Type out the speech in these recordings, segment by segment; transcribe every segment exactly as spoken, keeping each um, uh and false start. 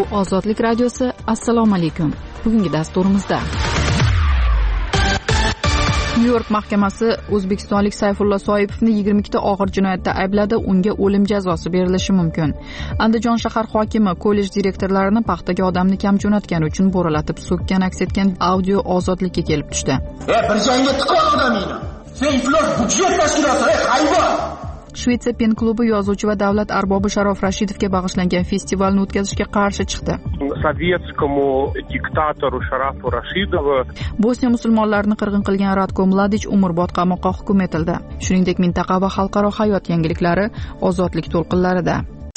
Ozodlik radiosi. Assalomu alaykum. Bugungi dasturimizda Nyu-York mahkamasi o'zbekistonlik Sayfulla Soipovni yigirma ikkita og'ir jinoyatda aybladi, unga o'lim jazosi berilishi mumkin. Andijon shahar hokimi kollej direktorlarini paxtaga odamni kam jo'natgani uchun bo'ralatib so'kkan aks etgan audio ozodlikka kelib tushdi. "Ey, bir joyga tiqol odamingni. Sen iflos budjet tashkiloti, ey hayvon!" Shvetsiya pen klubi yozuvchi va davlat arbobi Sharof Rashidovga bag'ishlangan festivalni o'tkazishga qarshi chiqdi. Sovetskamu diktatorу Sharofu Rashidovу Bosniya musulmonlarini qirg'in qilgan Ratko Mladic umrbod qamoqqa hukm etildi. Shuningdek, mintaqa va xalqaro hayot yangiliklari ozodlik to'lqinlarida.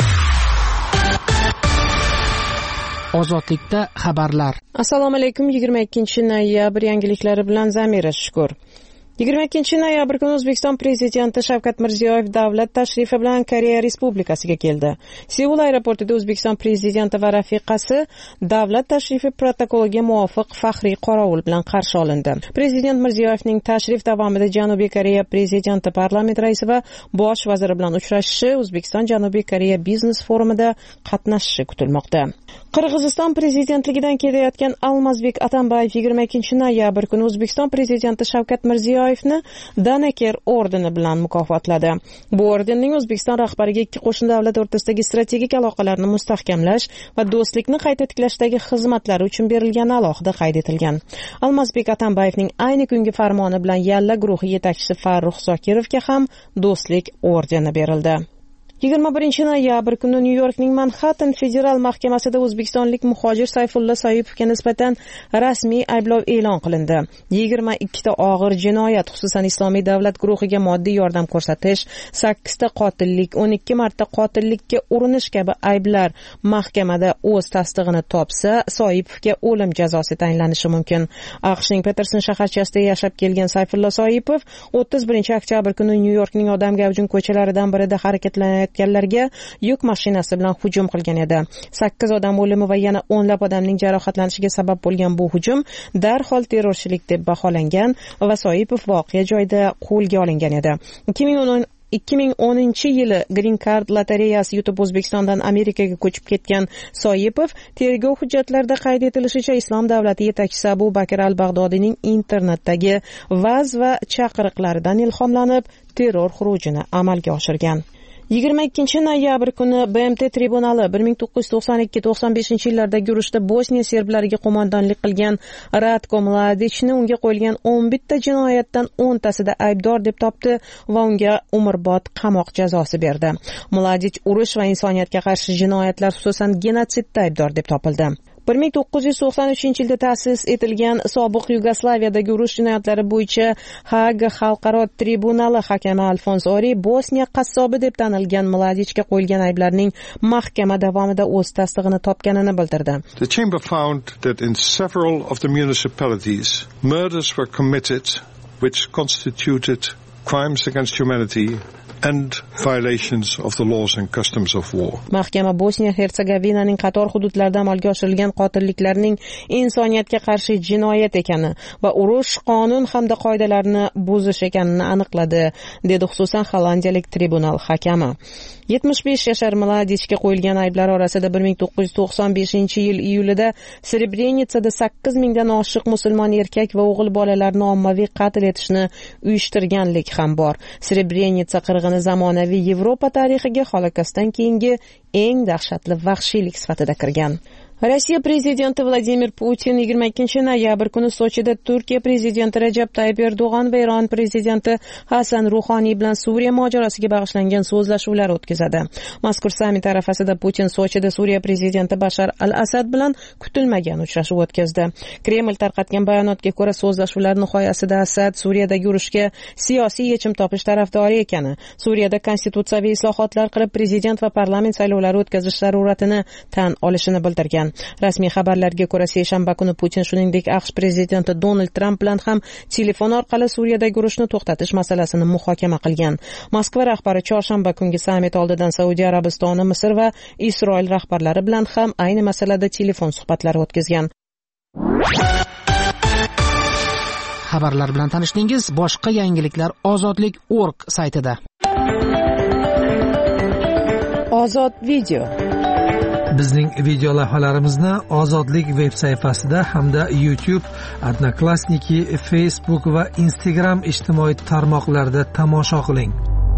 Ozodlikda xabarlar. Assalomu alaykum. yigirma ikkinchi noyabr yangiliklari bilan Zamira Shukur. yigirma ikkinchi noyabr kuni O'zbekiston prezidenti Shavkat Mirziyoyev davlat tashrifi bilan Koreya Respublikasiga keldi. Seul aeroportida O'zbekiston prezidenti va rafiqasi davlat tashrifi protokoliga muvofiq faxriy qorovul bilan qarshi olindi. Prezident Mirziyoyevning tashrif davomida Janubiy Koreya prezidenti, parlament raisi va bosh vaziri bilan uchrashishi, O'zbekiston Janubiy Koreya biznes forumida qatnashishi kutilmoqda. Qirg'iziston prezidentligidan ketayotgan Almazbek Atambayev yigirma ikkinchi noyabr kuni O'zbekiston prezidenti Shavkat Mirziyoyevni Daneker ordeni bilan mukofotladi. Bu ordenning O'zbekiston rahbariga ikki qo'shni davlat o'rtasidagi strategik aloqalarni mustahkamlash va do'stlikni qayta tiklashdagi xizmatlari uchun berilgani alohida qayd etilgan. Almazbek Atambayevning ayni kungi farmoni bilan Yalla guruhi yetakchisi Farruh Zokirovga ham do'stlik ordeni berildi. yigirma birinchi noyabr kuni Nyu-Yorkning Manhattan federal mahkamasida o'zbekistonlik muhojir Sayfulla Soipovga nisbatan rasmiy ayblov e'lon qilindi. yigirma ikkita og'ir jinoyat, xususan Islomiy davlat guruhiga moddiy yordam ko'rsatish, sakkizta qotillik, o'n ikki marta qotillikka urinish kabi ayblar mahkamada o'z tasdig'ini topsa, Soipovga o'lim jazosi tayinlanishi mumkin. AQShning Peterson shaharchasida yashab kelgan Sayfulla Soipov o'ttiz birinchi oktyabr kuni Nyu-Yorkning odam gavjum ko'chalaridan birida harakatlanayotgan larga yuk mashinasi bilan hujum qilgan edi. sakkiz odam o'limi va yana o'nlab odamning jarohatlanishiga sabab bo'lgan bu hujum darhol terrorchilik deb baholangan va Soipov voqea joyida qo'lga olingan edi. ikki ming o'ninchi yili Green Card lotereyasi yutib O'zbekistondan Amerikaga ko'chib ketgan Soipov tergov hujjatlarida qayd etilishicha Islom davlati yetakchisi Abu Bakr al-Bag'dodiyning internetdagi va'z va chaqiriqlaridan ilhomlanib terror xurujini amalga oshirgan. yigirma ikkinchi noyabr kuni B M T tribunali bir ming to'qqiz yuz to'qson ikki to'qson beshinchi yillardagi urushda Bosniya serblariga qo'mondonlik qilgan Ratko Mladicni unga qo'yilgan o'n bitta jinoyatdan o'ntasida aybdor deb topdi va unga umrbod qamoq jazosi berdi. Mladic urush va insoniyatga qarshi jinoyatlar, xususan genotsidda aybdor deb topildi. bir ming to'qqiz yuz to'qson uchinchi yilda ta'sis etilgan sobiq Yugoslaviyadagi urush jinoyatlari bo'yicha Haga xalqaro tribunali hakami Alfons Ori Bosniya qassobi deb tanilgan Mladicga qo'yilgan ayblarning mahkama davomida o'z tasdig'ini topganini bildirdi. The chamber found that in several of the municipalities murders were committed which constituted crimes against humanity and violations of the laws and customs of war. Mahkama Bosniya-Hersegovinaning qator hududlarida amalga oshirilgan qotilliklarning insoniyatga qarshi jinoyat ekani va urush qonun hamda qoidalarini buzish ekanini aniqladi, dedi xususan Hollandiyalik tribunal hakami. yetmish besh yashar Mladicga qo'yilgan ayblar orasida bir ming to'qqiz yuz to'qson beshinchi yil iyulida Srebrenitsada sakkiz mingdan oshiq musulmon erkak va o'g'il bolalarni ommaviy qatl etishni uyushtirganlik ham bor. Srebrenitsa qirg'ini zamonaviy Yevropa tarixiga Holokostdan keyingi eng dahshatli vahshiylik sifatida kirgan. Rossiya prezidenti Vladimir Putin yigirma ikkinchi noyabr kuni Sochida Turkiya prezidenti Rajab Tayyip Erdo'g'an va Eron prezidenti Hasan Ruhoniy bilan Suriya mojarosiga bag'ishlangan so'zlashuvlar o'tkazadi. Mazkur sammit arafasida Putin Sochida Suriya prezidenti Bashar al-Asad bilan kutilmagan uchrashuv o'tkazdi. Kreml tarqatgan bayonotga ko'ra, so'zlashuvlar nihoyasida Asad Suriyadagi urushga siyosiy yechim topish tarafdori ekani, Suriyada konstitutsiyaviy islohotlar qilib prezident va parlament saylovlari o'tkazish zaruratini tan olishini bildirgan. Rasmiy xabarlarga ko'ra, seshanba kuni Putin shuningdek AQSh prezidenti Donald Tramp bilan ham telefon orqali Suriyadagi urushni to'xtatish masalasini muhokama qilgan. Moskva rahbari chorshanba kungi sammit oldidan Saudiya Arabistoni, Misr va Isroil rahbarlari bilan ham ayni masalada telefon suhbatlari o'tkazgan. Xabarlar bilan tanishdingiz. Boshqa yangiliklar ozodlik nokta org saytida. Ozod video. Bizning video lavhalarimizni Ozodlik veb sayfasida hamda YouTube, Odnoklassniki, Facebook va Instagram ijtimoiy tarmoqlarida tomosha qiling.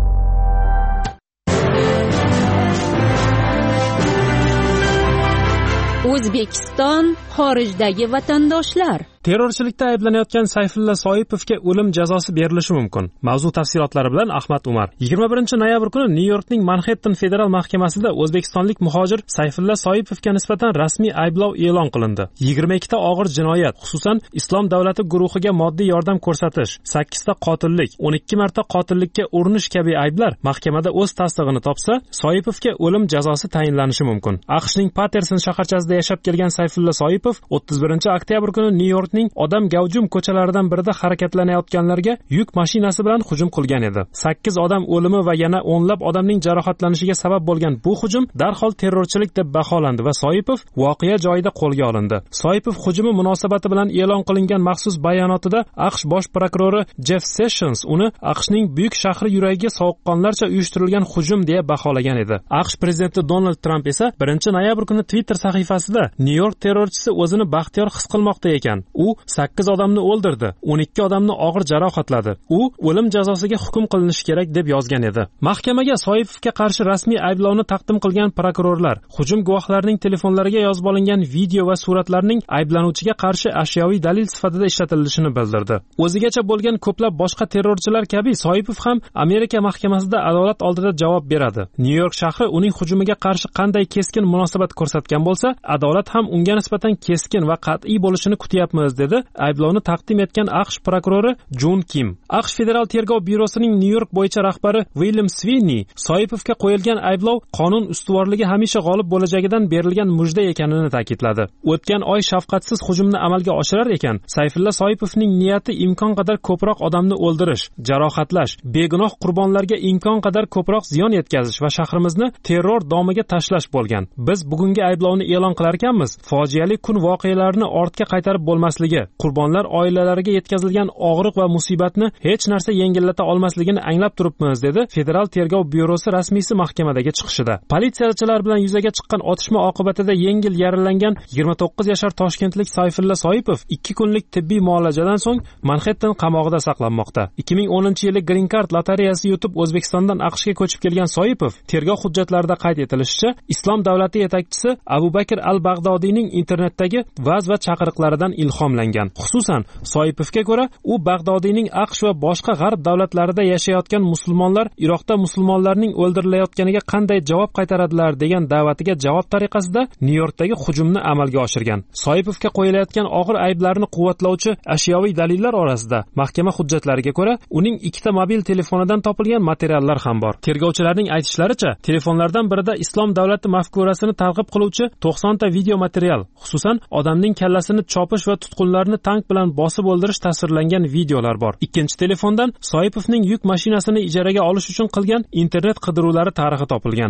O'zbekiston xorijdagi vatandoshlar. Terrorchilikda ayblanayotgan Sayfulla Soipovga o'lim jazosi berilishi mumkin. Mavzu tafsilotlari bilan Ahmad Umar. yigirma birinchi noyabr kuni Nyu-Yorkning Manhattan federal mahkamasida o'zbekistonlik muhojir Sayfulla Soipovga nisbatan rasmiy ayblov e'lon qilindi. yigirma ikkita og'ir jinoyat, xususan Islom davlati guruhiga moddiy yordam ko'rsatish, sakkizta qotillik, o'n ikki marta qotillikka urinish kabi ayblar mahkamada o'z tasdig'ini topsa, Soipovga o'lim jazosi tayinlanishi mumkin. AQShning Patterson shaharchasida yashab kelgan Sayfulla Soipov o'ttiz birinchi oktyabr kuni Nyu-York odam gavjum ko'chalaridan birida harakatlanayotganlarga yuk mashinasi bilan hujum qilgan edi. sakkiz odam o'limi va yana o'nlab odamning jarohatlanishiga sabab bo'lgan bu hujum darhol terrorchilik deb baholandi va Soipov voqea joyida qo'lga olindi. Soipov hujumi munosabati bilan e'lon qilingan maxsus bayonotida AQSh bosh prokurori Jeff Sessions uni AQShning buyuk shahri yuragiga sovuqqonlarcha uyushtirilgan hujum deya baholagan edi. AQSh prezidenti Donald Trump esa birinchi noyabr kuni Twitter sahifasida Nyu-York terrorchisi o'zini baxtiyor his qilmoqda ekan. U sakkiz odamni o'ldirdi, o'n ikki odamni og'ir jarohatladi. U o'lim jazosiga hukm qilinishi kerak deb yozgan edi. Mahkamaga Soipovga qarshi rasmiy ayblovni taqdim qilgan prokurorlar hujum guvohlarining telefonlariga yozib olingan video va suratlarning ayblanuvchiga qarshi ashyoviy dalil sifatida ishlatilishini bildirdi. O'zigacha bo'lgan ko'plab boshqa terrorchilar kabi Soipov ham Amerika mahkamasida adolat oldida javob beradi. Nyu-York shahri uning hujumiga qarshi qanday keskin munosabat ko'rsatgan bo'lsa, adolat ham unga nisbatan keskin va qat'iy bo'lishini kutyapmiz dedi ayblovni taqdim etgan AQSh prokurori Jun Kim. AQSh Federal tergov byurosining Nyu-York bo'yicha rahbari William Sweeney Soipovga qo'yilgan ayblov qonun ustuvorligi hamisha g'olib bo'lajagidan berilgan mujda ekanini ta'kidladi. O'tgan oy shafqatsiz hujumni amalga oshirar ekan, Sayfulla Soipovning niyati imkon qadar ko'proq odamni o'ldirish, jarohatlash, begunoh qurbonlarga imkon qadar ko'proq ziyon yetkazish va shahrimizni terror domiga tashlash bo'lgan. Biz bugungi ayblovni e'lon qilar ekanmiz. Fojiali kun voqealarini ortga qaytarib bo'lmasligi, qurbonlar oilalariga yetkazilgan og'riq va musibatni hech narsa yengillata olmasligini anglab turibmiz dedi Federal tergov byurosi rasmiysi mahkamadagi chiqishida. Politsiyachilar bilan yuzaga chiqqan otishma oqibatida yengil yaralangan yigirma to'qqiz yashar toshkentlik Sayfulla Soipov ikki kunlik tibbiy muolajadan so'ng Manhattan qamog'ida saqlanmoqda. ikki ming o'ninchi yili Green Card lotereyasi yutib O'zbekistondan AQShga ko'chib kelgan Soipov tergov hujjatlarida qayd etilishicha, Islom davlati yetakchisi Abu Bakr al-Bag'dodiyning internetdagi va'z va chaqiriqlaridan ilhomlangan. Xususan, Soipovga ko'ra, u Bag'dodiyning AQSh va boshqa g'arb davlatlarida yashayotgan musulmonlar Iroqda musulmonlarning o'ldirilayotganiga qanday javob qaytaradilar degan da'vatiga javob tariqasida Nyu-Yorkdagi hujumni amalga oshirgan. Soipovga qo'yilayotgan og'ir ayblarni quvvatlovchi ashyoviy dalillar orasida mahkama hujjatlariga ko'ra, uning ikkita mobil telefonidan topilgan materiallar ham bor. Tergovchilarning aytishlaricha, telefonlardan birida Islom davlati mafkurasini targ'ib qiluvchi to'qson ta video material, xususan odamning kallasini chopish va tutqunlarni tank bilan bosib o'ldirish tasvirlangan videolar bor. Ikkinchi telefondan Soipovning yuk mashinasini ijaraga olish uchun qilgan internet qidiruvlari tarixi topilgan.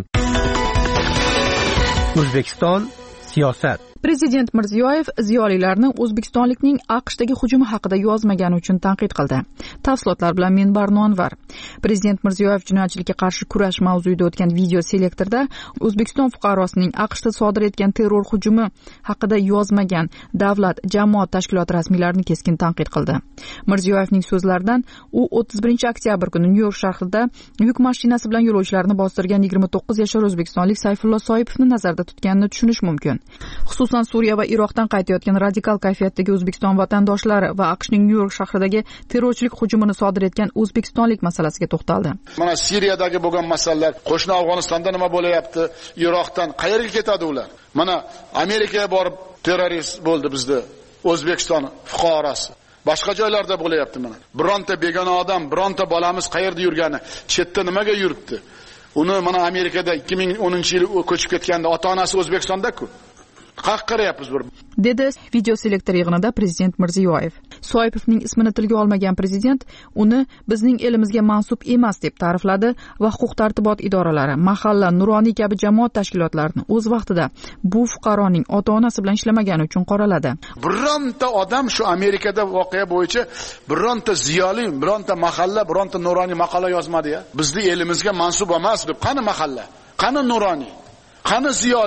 O'zbekiston siyosat. Prezident Mirziyoyev ziyolilarni O'zbekistonlikning AQShdagi hujumi haqida yozmagani uchun tanqid qildi. Tafsilotlar bilan Minbar Nonvar. Prezident Mirziyoyev jinoyatchilikka qarshi kurash mavzuida o'tgan video selektorda O'zbekiston fuqarosining AQShda sodir etgan terror hujumi haqida yozmagan davlat, jamoat tashkiloti rasmiylarini keskin tanqid qildi. Mirziyoyevning so'zlaridan u o'ttiz birinchi oktyabr kuni Nyu-York shahrida yuk mashinasi bilan yo'lovchilarni bostirgan yigirma to'qqiz yashar o'zbekistonlik Sayfulla Soipovni nazarda tutganini tushunish mumkin. Xususan Suriya va Iroqdan qaytayotgan radikal kayfiyatdagi O'zbekiston vatandoshlari va AQShning Nyu-York shahridagi terrorchilik hujumini sodir etgan o'zbekistonlik masalasiga to'xtaldi. Mana Suriyadagi bo'lgan masalalar, qo'shni Afg'onistonda nima bo'layapti, Iroqdan qayerga ketadi ular? Mana Amerikaga borib terrorist bo'ldi bizda O'zbekiston fuqarosi. Boshqa joylarda bo'layapti mana. Bironta begona odam, bironta bolamiz qayerda yurgani, chetda nimaga yuribdi? Uni mana Amerikada ikki ming o'ninchi yil ko'chib ketganda ota-onasi O'zbekistonda-ku. Qaqqaryapmiz bir. Dedi video selektor yig'inida prezident Mirziyoyev. Soipovning ismini tilga olmagan prezident uni bizning elimizga mansub emas deb ta'rifladi va huquq-tartibot idoralari, mahalla, nuroniy kabi jamoat tashkilotlarini o'z vaqtida bu fuqaroning ota-onasi bilan ishlamagani uchun qoraladi. Bironta odam shu Amerikada voqea bo'yicha bironta ziyoli, bironta mahalla, bironta nuroniy maqola yozmadi-ya. Bizning elimizga mansub emas deb qani mahalla, qani nuroniy, qani ziyoli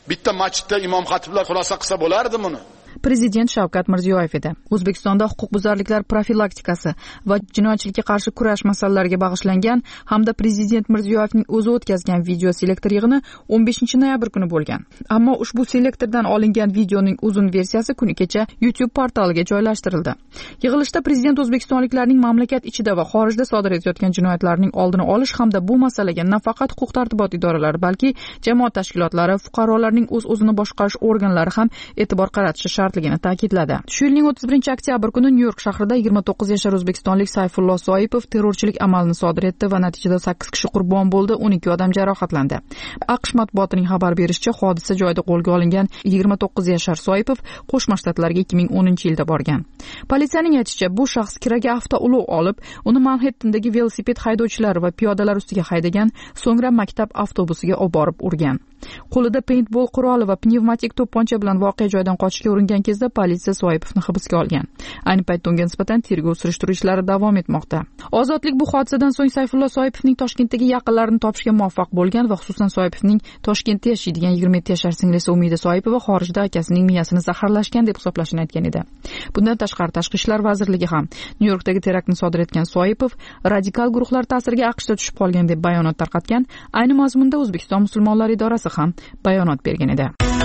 Bitta masjidda imom xatiblar xulosa qilsa bo'lardi buni. Prezident Shavkat Mirziyoyev edi. O'zbekistonda huquqbuzarliklar profilaktikasi va jinoyatchilikka qarshi kurash masalalariga bag'ishlangan hamda Prezident Mirziyoyevning o'zi o'tkazgan video selektor yig'ini o'n beshinchi noyabr kuni bo'lgan. Ammo ushbu selektordan olingan videoning uzun versiyasi kuni kecha YouTube portaliga joylashtirildi. Yig'ilishda Prezident o'zbekistonliklarning mamlakat ichida va xorijda sodir etayotgan jinoyatlarning oldini olish hamda bu masalaga nafaqat huquq-tartibot idoralari, balki jamoat tashkilotlari, fuqarolarning o'z-o'zini boshqarish organlari ham e'tibor qaratishi shartligini ta'kidladi. Shu yilning o'ttiz birinchi oktyabr kuni Nyu-York shahrida yigirma to'qqiz yashar o'zbekistonlik Sayfullo Soipov terrorchilik amalini sodir etdi va natijada sakkiz kishi qurbon bo'ldi, o'n ikki odam jarohatlandi. AQSh matbuotining xabar berishicha, hodisa joyida qo'lga olingan yigirma to'qqiz yashar Soipov Qo'shma Shtatlarga ikki ming o'ninchi yilda borgan. Politsiyaning aytishicha, bu shaxs kiraga avtoulov olib, uni Manhattandagi velosiped haydovchilari va piyodalar ustiga haydagan, so'ngra maktab avtobusiga olib borib urgan. Qo'lida paintball quroli va pnevmatik to'pponcha bilan voqea joyidan qochishga uringan kezda politsiya Soipovni hibsga olgan. Ayni paytda unga nisbatan tergov surishtiruv ishlari davom etmoqda. Ozodlik bu hodisadan so'ng Sayfullo Soipovning Toshkentdagi yaqinlarini topishga muvaffaq bo'lgan va xususan Soipovning Toshkentda yashaydigan yigirma yetti yashar singlisi Umida Soipova xorijda akasining miyasini zaharlashgan deb hisoblashini aytgan edi. Bundan tashqari Tashqi ishlar vazirligi ham Nyu-Yorkdagi teraktni sodir etgan Soipov radikal guruhlar ta'siriga AQShda tushib qolgan deb bayonot tarqatgan. Ayni mazmunda O'zbekiston musulmonlari idorasi ham bayonot bergan edi.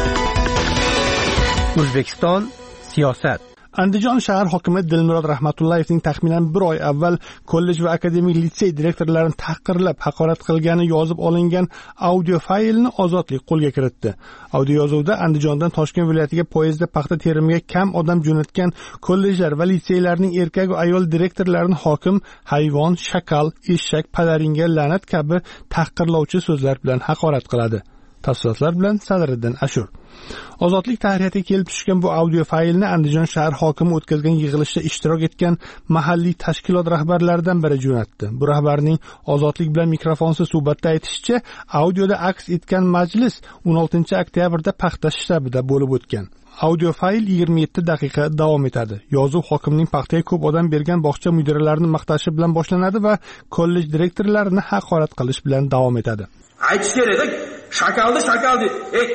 O'zbekiston siyosat. Andijon shahar hokimi Dilmurod Rahmatullayevning taxminan bir oy avval kollej va akademik litsey direktorlarini tahqirlab, haqorat qilgani yozib olingan audio faylni Ozodlik qo'lga kiritdi. Audio yozuvda Andijondan Toshkent viloyatiga poyezdda paxta terimiga kam odam jo'natgan kollejlar va litseylarning erkak va ayol direktorlarini hokim hayvon, shakal, eshak, padaringga la'nat kabi tahqirlovchi so'zlar bilan haqorat qiladi. Tafsilotlar bilan Sadriddin Ashur. Ozodlik tahririyatiga kelib tushgan bu audio faylni Andijon shahar hokimi o'tkazgan yig'ilishda ishtirok etgan mahalliy tashkilot rahbarlaridan biri jo'natdi. Bu rahbarning Ozodlik bilan mikrofonsiz suhbatda aytishicha, audioda aks etgan majlis o'n oltinchi oktyabrda paxta shtabida bo'lib o'tgan. Audio fayl yigirma yetti daqiqa davom etadi. Yozuv hokimning paxtaga ko'p odam bergan bog'cha mudiralarini maqtashi bilan boshlanadi va kollej direktorlarini haqorat qilish bilan davom etadi. Aytish kerak, shakaldi shakaldi. Ey,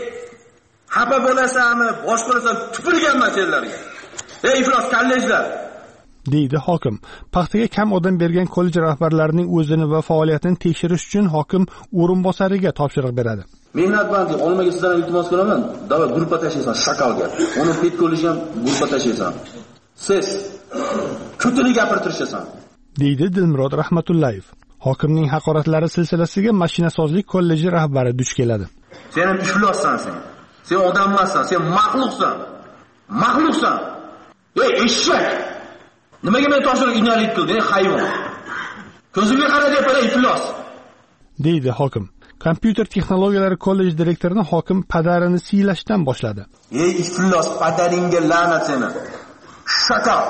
xafa bo'lasanmi, bosh bo'lasan, tupurganman senlarga. Ey iflos kollejlar, deydi hokim. Paxtaga kam odam bergan kollej rahbarlarining o'zini va faoliyatini tekshirish uchun hokim o'rinbosariga topshiriq beradi. Mehnatbandlik olmaga sizdan iltimos qilaman. Davlat gruppa tashlaysan shakalga. Uni pet kollej ham gruppa tashlaysan. Siz ko'tini gapirtirishasan, deydi Dilmurod Rahmatullayev. Hokimning haqoratlari silsilasiga mashinasozlik kolleji rahbari duch keladi. Sen ham iflossan sen. Sen odam emassan, sen maxluqsan. Maxluqsan. Ey eshak. Nimaga meni toshirib inalik qilding, ey hayvon? Ko'zimga qara deb qara iflos, deydi hokim. Kompyuter texnologiyalari kolleji direktorini hokim padarini siylashdan boshladi. Ey iflos, padaringga la'nat seni. Shakal,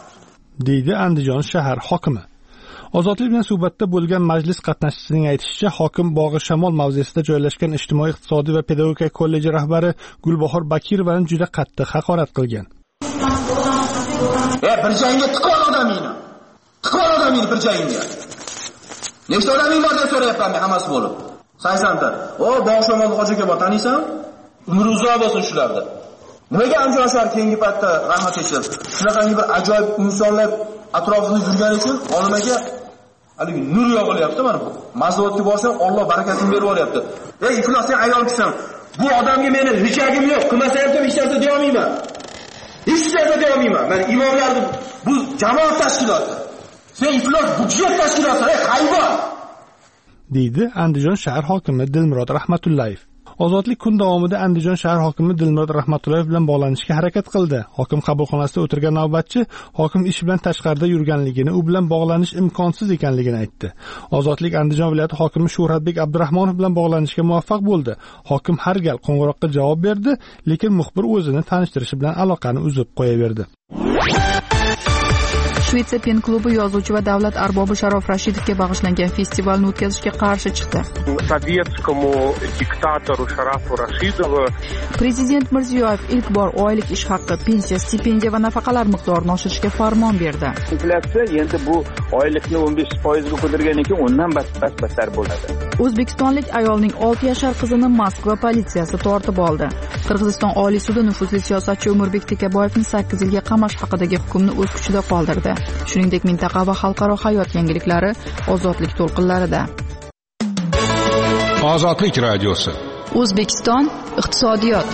deydi Andijon shahar hokimi. Ozodlik bilan suhbatda bo'lgan majlis qatnashchisining aytishicha, hokim Bog'i Shamol mavzesida joylashgan ijtimoiy, iqtisodiy va pedagogika kolleji rahbari Gulbahor Bakirovani juda qattiq haqorat qilgan. E, bir joyingga tiqol odamingni. Tiqol odamingni bir joyingga. Nechta odaming bor deb so'rayapman men hammasi bo'lib. saksonta. O, Bog'i Shamol hoji aka bor, taniysan? Umri uzoq bo'lsin shularda. Nimaga Andijon shahar keyingi paytda rahmat aytsin? Shunaqangi bir ajoyib insonlar atrofida yurgani uchun olimaga haligi nur yog'ilyapti mana bu. Mazotga borsam Alloh barakatini berib yuboryapti. Ey iflos, sen ayol kisan. Bu odamga meni richagim yo'q. Qilmasam ham hech narsa deya olmayman. Hech narsa deya olmayman. Men imomlarni bu jamoat tashkiloti. Sen iflos budjet tashkiloti, ey hayvon, deydi Andijon shahar hokimi Dilmurod Rahmatullayev. Ozodlik kun davomida Andijon shahar hokimi Dilmurod Rahmatullayev bilan bog'lanishga harakat qildi. Hokim qabulxonasida o'tirgan navbatchi hokim ish bilan tashqarida yurganligini, u bilan bog'lanish imkonsiz ekanligini aytdi. Ozodlik Andijon viloyati hokimi Shuhratbek Abdurahmonov bilan bog'lanishga muvaffaq bo'ldi. Hokim har gal qo'ng'iroqqa javob berdi, lekin muxbir o'zini tanishtirishi bilan aloqani uzib qo'yaverdi. Shvetsiya pen klubi yozuvchi va davlat arbobi Sharof Rashidovga bag'ishlangan festivalni o'tkazishga qarshi chiqdi. Sovetskomu diktatoru Sharofu Rashidovu Prezident Mirziyoyev ilk bor oylik ish haqi, pensiya, stipendiya va nafaqalar miqdorini oshirishga farmon berdi. Inflyatsiya endi bu oylikni o'n besh foizga ko'targandan keyin undan battar bo'ladi. O'zbekistonlik ayolning olti yashar qizini Moskva politsiyasi tortib oldi. Qirg'iziston Oliy sudi nufuzli siyosatchi Umurbek Tekaboyevning sakkiz yilga qamash haqidagi hukmni o'z kuchida qoldirdi. Shuningdek, mintaqa va xalqaro hayot yangiliklari ozodlik to'lqinlarida. Ozodlik radiosi. O'zbekiston iqtisodiyot.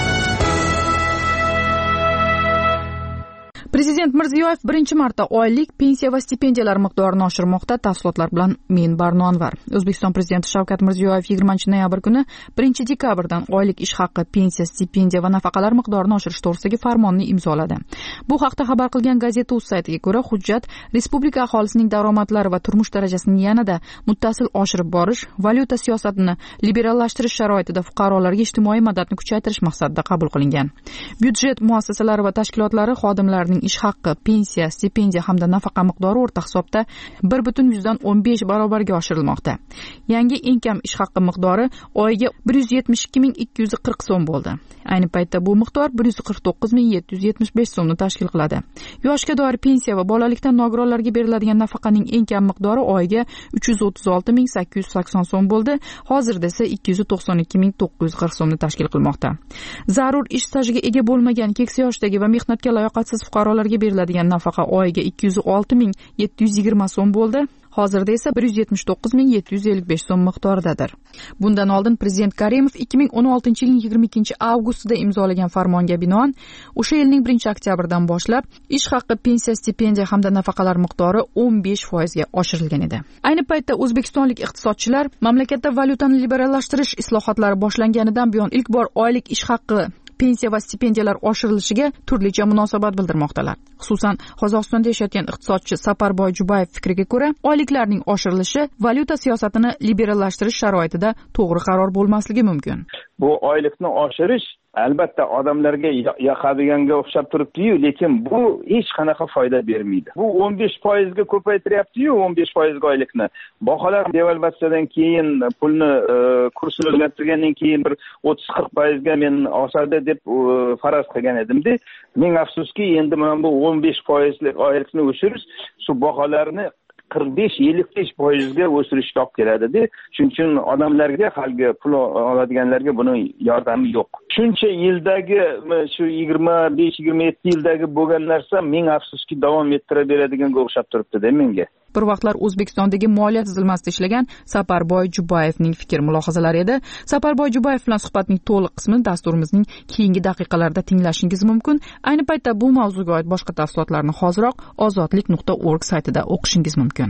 Prezident Mirziyoyev birinchi marta oylik pensiya va stipendiyalar miqdorini oshirmoqda. Tafsilotlar bilan men Barno Anvar. O'zbekiston prezidenti Shavkat Mirziyoyev yigirmanchi noyabr kuni birinchi dekabrdan oylik ish haqi, pensiya, stipendiya va nafaqalar miqdorini oshirish to'g'risidagi farmonni imzoladi. Bu haqda xabar qilgan Gazeta.uz saytiga ko'ra, hujjat respublika aholisining daromadlari va turmush darajasini yanada muttasil oshirib borish, valyuta siyosatini liberallashtirish sharoitida fuqarolarga ijtimoiy madadni kuchaytirish maqsadida qabul qilingan. Byudjet muassasalari va tashkilotlari xodimlarining ish haqi, pensiya, stipendiya hamda nafaqa miqdori o'rta hisobda bir butun yuzdan o'n besh barobarga oshirilmoqda. Yangi eng kam ish haqi miqdori oyiga bir yuz yetmish ikki ming ikki yuz qirq so'm bo'ldi. Ayni paytda bu miqdor bir yuz qirq to'qqiz ming yetti yuz yetmish besh so'mni tashkil qiladi. Yoshga doir pensiya va bolalikdan nogironlarga beriladigan nafaqaning eng kam miqdori oyiga uch yuz o'ttiz olti ming sakkiz yuz sakson so'm bo'ldi. Hozirda esa ikki yuz to'qson ikki ming to'qqiz yuz qirq so'mni tashkil qilmoqda. Zarur ish stajiga ega bo'lmagan keksa yoshdagi va mehnatga layoqatsiz fuqarolarga beriladigan nafaqa oyiga ikki yuz olti ming yetti yuz yigirma so'm bo'ldi. Hozirda esa bir yuz yetmish to'qqiz ming yetti yuz ellik besh so'm miqdoridadir. Bundan oldin prezident Karimov ikki ming o'n oltinchi yilning yigirma ikkinchi avgustida imzolagan farmonga binoan o'sha yilning birinchi oktyabridan boshlab ish haqi, pensiya, stipendiya hamda nafaqalar miqdori o'n besh foizga oshirilgan edi. Ayni paytda o'zbekistonlik iqtisodchilar mamlakatda valyutani liberallashtirish islohotlari boshlanganidan buyon ilk bor oylik ish haqi, pensiya va stipendiyalar oshirilishiga turlicha munosabat bildirmoqdalar. Xususan, Qozog'istonda yashayotgan iqtisodchi Saparboy Jubayev fikriga ko'ra, oyliklarning oshirilishi valyuta siyosatini liberallashtirish sharoitida to'g'ri qaror bo'lmasligi mumkin. Bu oylikni oshirish albatta odamlarga yoqadiganga o'xshab turibdi-yu, lekin bu hech qanaqa foyda bermaydi. Bu o'n besh foizga ko'paytiryapti-yu, o'n besh foizga oylikni. Baholar devalvatsiyadan keyin pulni kursini o'zgartirgandan keyin bir o'ttiz qirq foizga men oshadi deb faraz qilgan edim-da. Ming afsuski, endi mana bu o'n besh foizlik oylikni o'shirish shu baholarni qirq besh ellik besh foizga o'sirishga olib keladi-da. Shuning uchun odamlarga, haligi pul oladiganlarga buni yordami yo'q. Shuncha yildagi, shu yigirma besh yigirma yetti yildagi bo'lgan narsa ming afsuski davom ettiraveradiganiga o'xshab turibdi-da menga. Bir vaqtlar O'zbekistondagi moliya tuzilmasida ishlagan Saparboy Jubayevning fikr mulohazalari edi. Saparboy Jubayev bilan suhbatning to'liq qismini dasturimizning keyingi daqiqalarda tinglashingiz mumkin. Ayni paytda bu mavzuga oid boshqa tafsilotlarni hoziroq ozodlik nuqta org saytida o'qishingiz mumkin.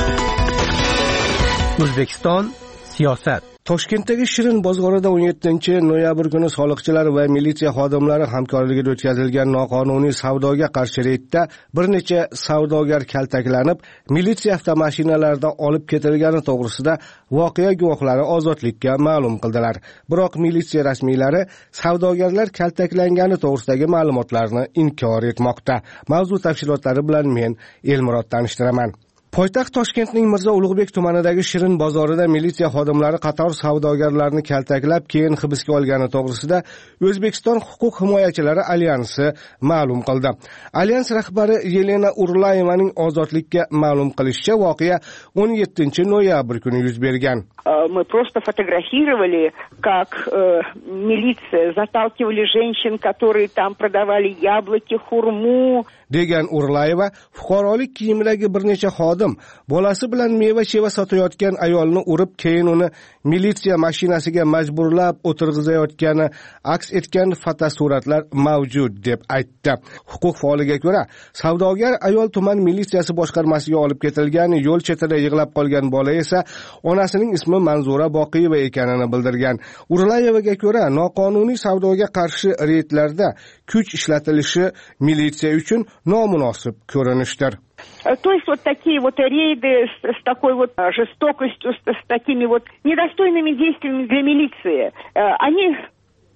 O'zbekiston siyosat. Toshkentdagi Shirin bozorida o'n yettinchi noyabr kuni soliqchilar va militsiya xodimlari hamkorligida o'tkazilgan noqonuniy savdoga qarshi reydda bir necha savdogar kaltaklanib, militsiya avtomashinalarida olib ketilgani to'g'risida voqea guvohlari ozodlikka ma'lum qildilar. Biroq militsiya rasmiylari savdogarlar kaltaklangani to'g'risidagi ma'lumotlarni inkor etmoqda. Mavzu tafsilotlari bilan men Elmurod tanishtiraman. Poytaxt Toshkentning Mirzo Ulug'bek tumanidagi Shirin bozorida militsiya xodimlari qator savdogarlarni kaltaklab, keyin hibsga olgani to'g'risida O'zbekiston huquq himoyachilari alyansi ma'lum qildi. Alyans rahbari Yelena Urlayevaning ozodlikka ma'lum qilishicha, voqea o'n yettinchi noyabr kuni yuz bergan. Мы просто фотографировали, как э, милиция заталкивали женщин, которые там продавали яблоки, хурму. degan Urlayeva fuqarolik kiyimidagi bir necha xodim bolasi bilan meva-cheva sotayotgan ayolni urib, keyin uni militsiya mashinasiga majburlab o'tirg'izayotgani aks etgan fotosuratlar mavjud deb aytdi. Huquq faoliga ko'ra, savdogar ayol tuman militsiyasi boshqarmasiga olib ketilgan, yo'l chetida yig'lab qolgan bola esa onasining ismi Manzura Boqiyeva ekanini bildirgan. Urlayevaga ko'ra, noqonuniy savdoga qarshi reydlarda kuch ishlatilishi militsiya uchun nomunosib ko'rinishdir. То есть вот такие вот рейды с, с такой вот жестокостью, с, с такими вот недостойными действиями для милиции, они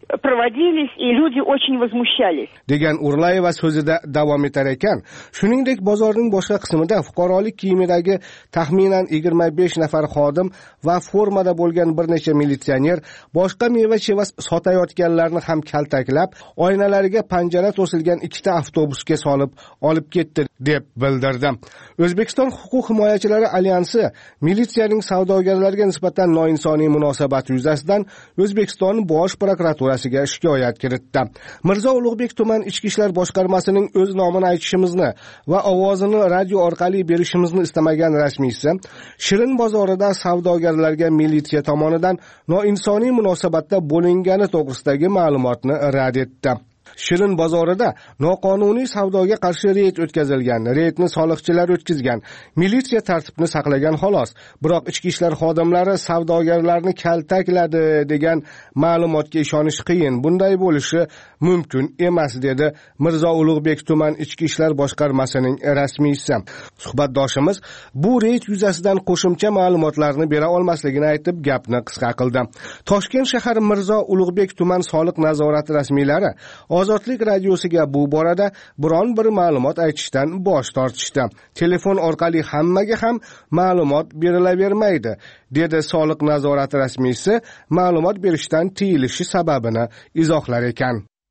проводились, и люди очень возмущались. degan Urlayeva so'zida davom etar ekan. Shuningdek, bozorning boshqa qismida fuqarolik kiyimidagi taxminan yigirma besh nafar xodim va formada bo'lgan bir necha militsioner boshqa meva-cheva sotayotganlarni ham kaltaklab, oynalariga panjara to'silgan ikkita avtobusga solib olib ketdi deb bildirdi. O'zbekiston huquq himoyachilari alyansi militsiyaning savdogarlarga nisbatan noinsoniy munosabati yuzasidan O'zbekiston bosh prokuraturasiga shikoyat kiritdi. Mirzo Ulug'bek tuman ichki ishlar boshqarmasining o'z nomini aytishimizni va ovozini radio orqali berishimizni istamagan rasmiysi Shirin bozorida savdogarlarga militsiya tomonidan noinsoniy munosabatda bo'lingani to'g'risidagi ma'lumotni rad etdi. Shirin bozorida noqonuniy savdoga qarshi reyd o'tkazilgan. Reydni soliqchilar o'tkazgan. Militsiya tartibni saqlagan xolos. Biroq ichki ishlar xodimlari savdogarlarni kaltakladi degan ma'lumotga ishonish qiyin. Bunday bo'lishi mumkin emas dedi Mirzo Ulug'bek tuman ichki ishlar boshqarmasining rasmiysi. Suhbatdoshimiz bu reyd yuzasidan qo'shimcha ma'lumotlarni bera olmasligini aytib, gapni qisqa qildi. Toshkent shahar Mirzo Ulug'bek tuman soliq nazorati rasmiylari Ozodlik radiosiga bu borada biron bir ma'lumot aytishdan bosh tortishdi. Telefon orqali hammaga ham ma'lumot berilavermaydi, dedi soliq nazorati rasmiysi ma'lumot berishdan tiyilishi sababini izohlar ekan.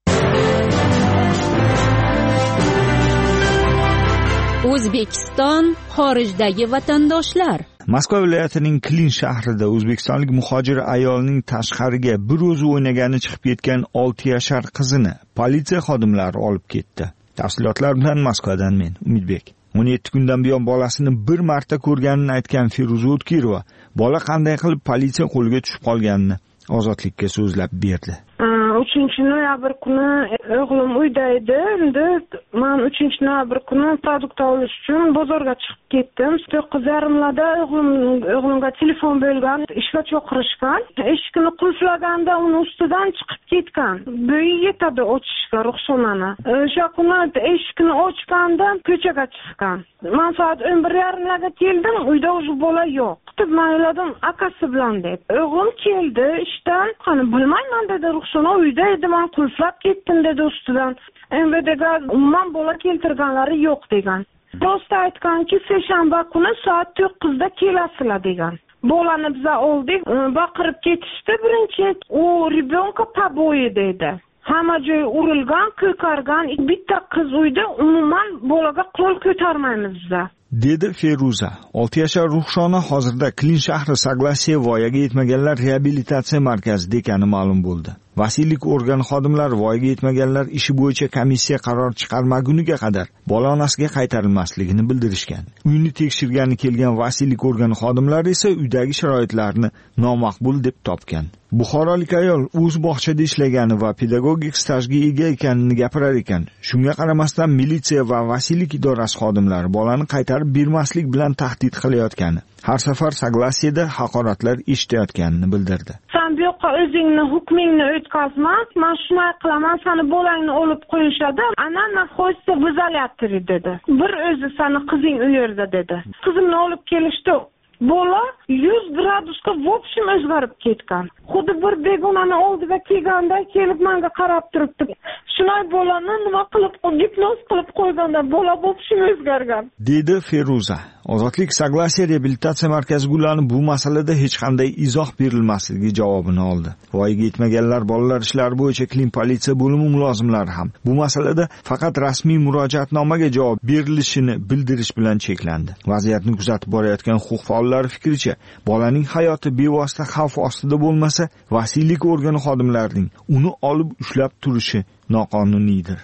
O'zbekiston xorijdagi vatandoshlar. Moskva viloyatining Klin shahrida o'zbekistonlik muhojir ayolning tashqariga bir o'zi o'ynagani chiqib ketgan olti yashar qizini politsiya xodimlari olib ketdi. Tafsilotlar bilan Moskvadan men Umidbek. o'n yetti kundan buyon bolasini bir marta ko'rganini aytgan Feruza O'tkirova bola qanday qilib politsiya qo'liga tushib qolganini Ozodlikka so'zlab berdi. uchinchi noyabr kuni o'g'lim uyda edi. Endi men uchinchi noyabr kuni produkt olish uchun bozorga chiqib ketdim. to'qqiz yarimlarda o'g'lim o'g'limga telefon bo'lgan, ishga chaqirishgan. Eshikni qulflaganda uni ustidan chiqib ketgan. Bo'yi yetadi ochishga ruxsonani. O'sha kuni eshikni ochganda ko'chaga chiqqan. Men soat o'n bir yarimlarda keldim, uyda o'zi bola yo'q. Men o'yladim, akasi bilan deb. O'g'lim keldi ishdan, qani bilmayman dedi, ruxsona uyda edi, men qulflab ketdim dedi ustidan. M V D'ga umuman bola keltirganlari yo'q degan. Do'st aytganki, seshanba kuni soat to'qqizda kelasizlar degan. Bolani biza oldik, baqirib ketishdi. Birinchi u rебенка побои dedi. Hamma joy urilgan, ko'kargan, bitta qiz uyda, umuman bolaga qo'l ko'tarmaymiz biza. Dedi Feruza. olti yashar Ruhshona hozirda Klin shahri Saglasiya voyaga yetmaganlar reabilitatsiya markazida ekani ma'lum bo'ldi. Vasiylik organi xodimlari voyaga yetmaganlar ishi bo'yicha komissiya qaror chiqarmaguniga qadar bola onasiga qaytarilmasligini bildirishgan. Uyni tekshirgani kelgan vasiylik organi xodimlari esa uydagi sharoitlarni nomaqbul deb topgan. Buxorolik ayol o'z bog'chada ishlagani va pedagogik stajga ega ekanini gapirar ekan. Shunga qaramasdan militsiya va vasiylik idorasi xodimlari bolani qaytarib bermaslik bilan tahdid qilayotgani, har safar Saglasiyada haqoratlar eshitayotganini bildirdi. Sen bu yoqqa o'zingni hukmingni o'tkazma, men shunday qilaman, seni bolangni olib qo'yishadi. Ana naxo'ysa vizolyatori dedi. Bir o'zi seni qizing u yerda dedi. Qizimni olib kelishdi. Bola yuz gradusga vobshim o'zgarib ketgan. Xuddi bir begonani oldiga kelganda kelib menga qarab turibdi. Shunday bolani nima qilib, gipnoz qilib qo'yganda bola vobshim o'zgargan. Dedi Feruza. Ozodlik Saglasiya reabilitatsiya markazi Gulani bu masalada hech qanday izoh berilmasligi javobini oldi. Voyaga yetmaganlar bolalar ishlari bo'yicha Klin politsiya bo'limi mulozimlari ham bu masalada faqat rasmiy murojaatnomaga javob berilishini bildirish bilan cheklandi. Vaziyatni kuzatib borayotgan huquq faollari fikricha, bolaning hayoti bevosita xavf ostida bo'lmasa, vasiylik organi xodimlarining uni olib ushlab turishi noqonuniydir.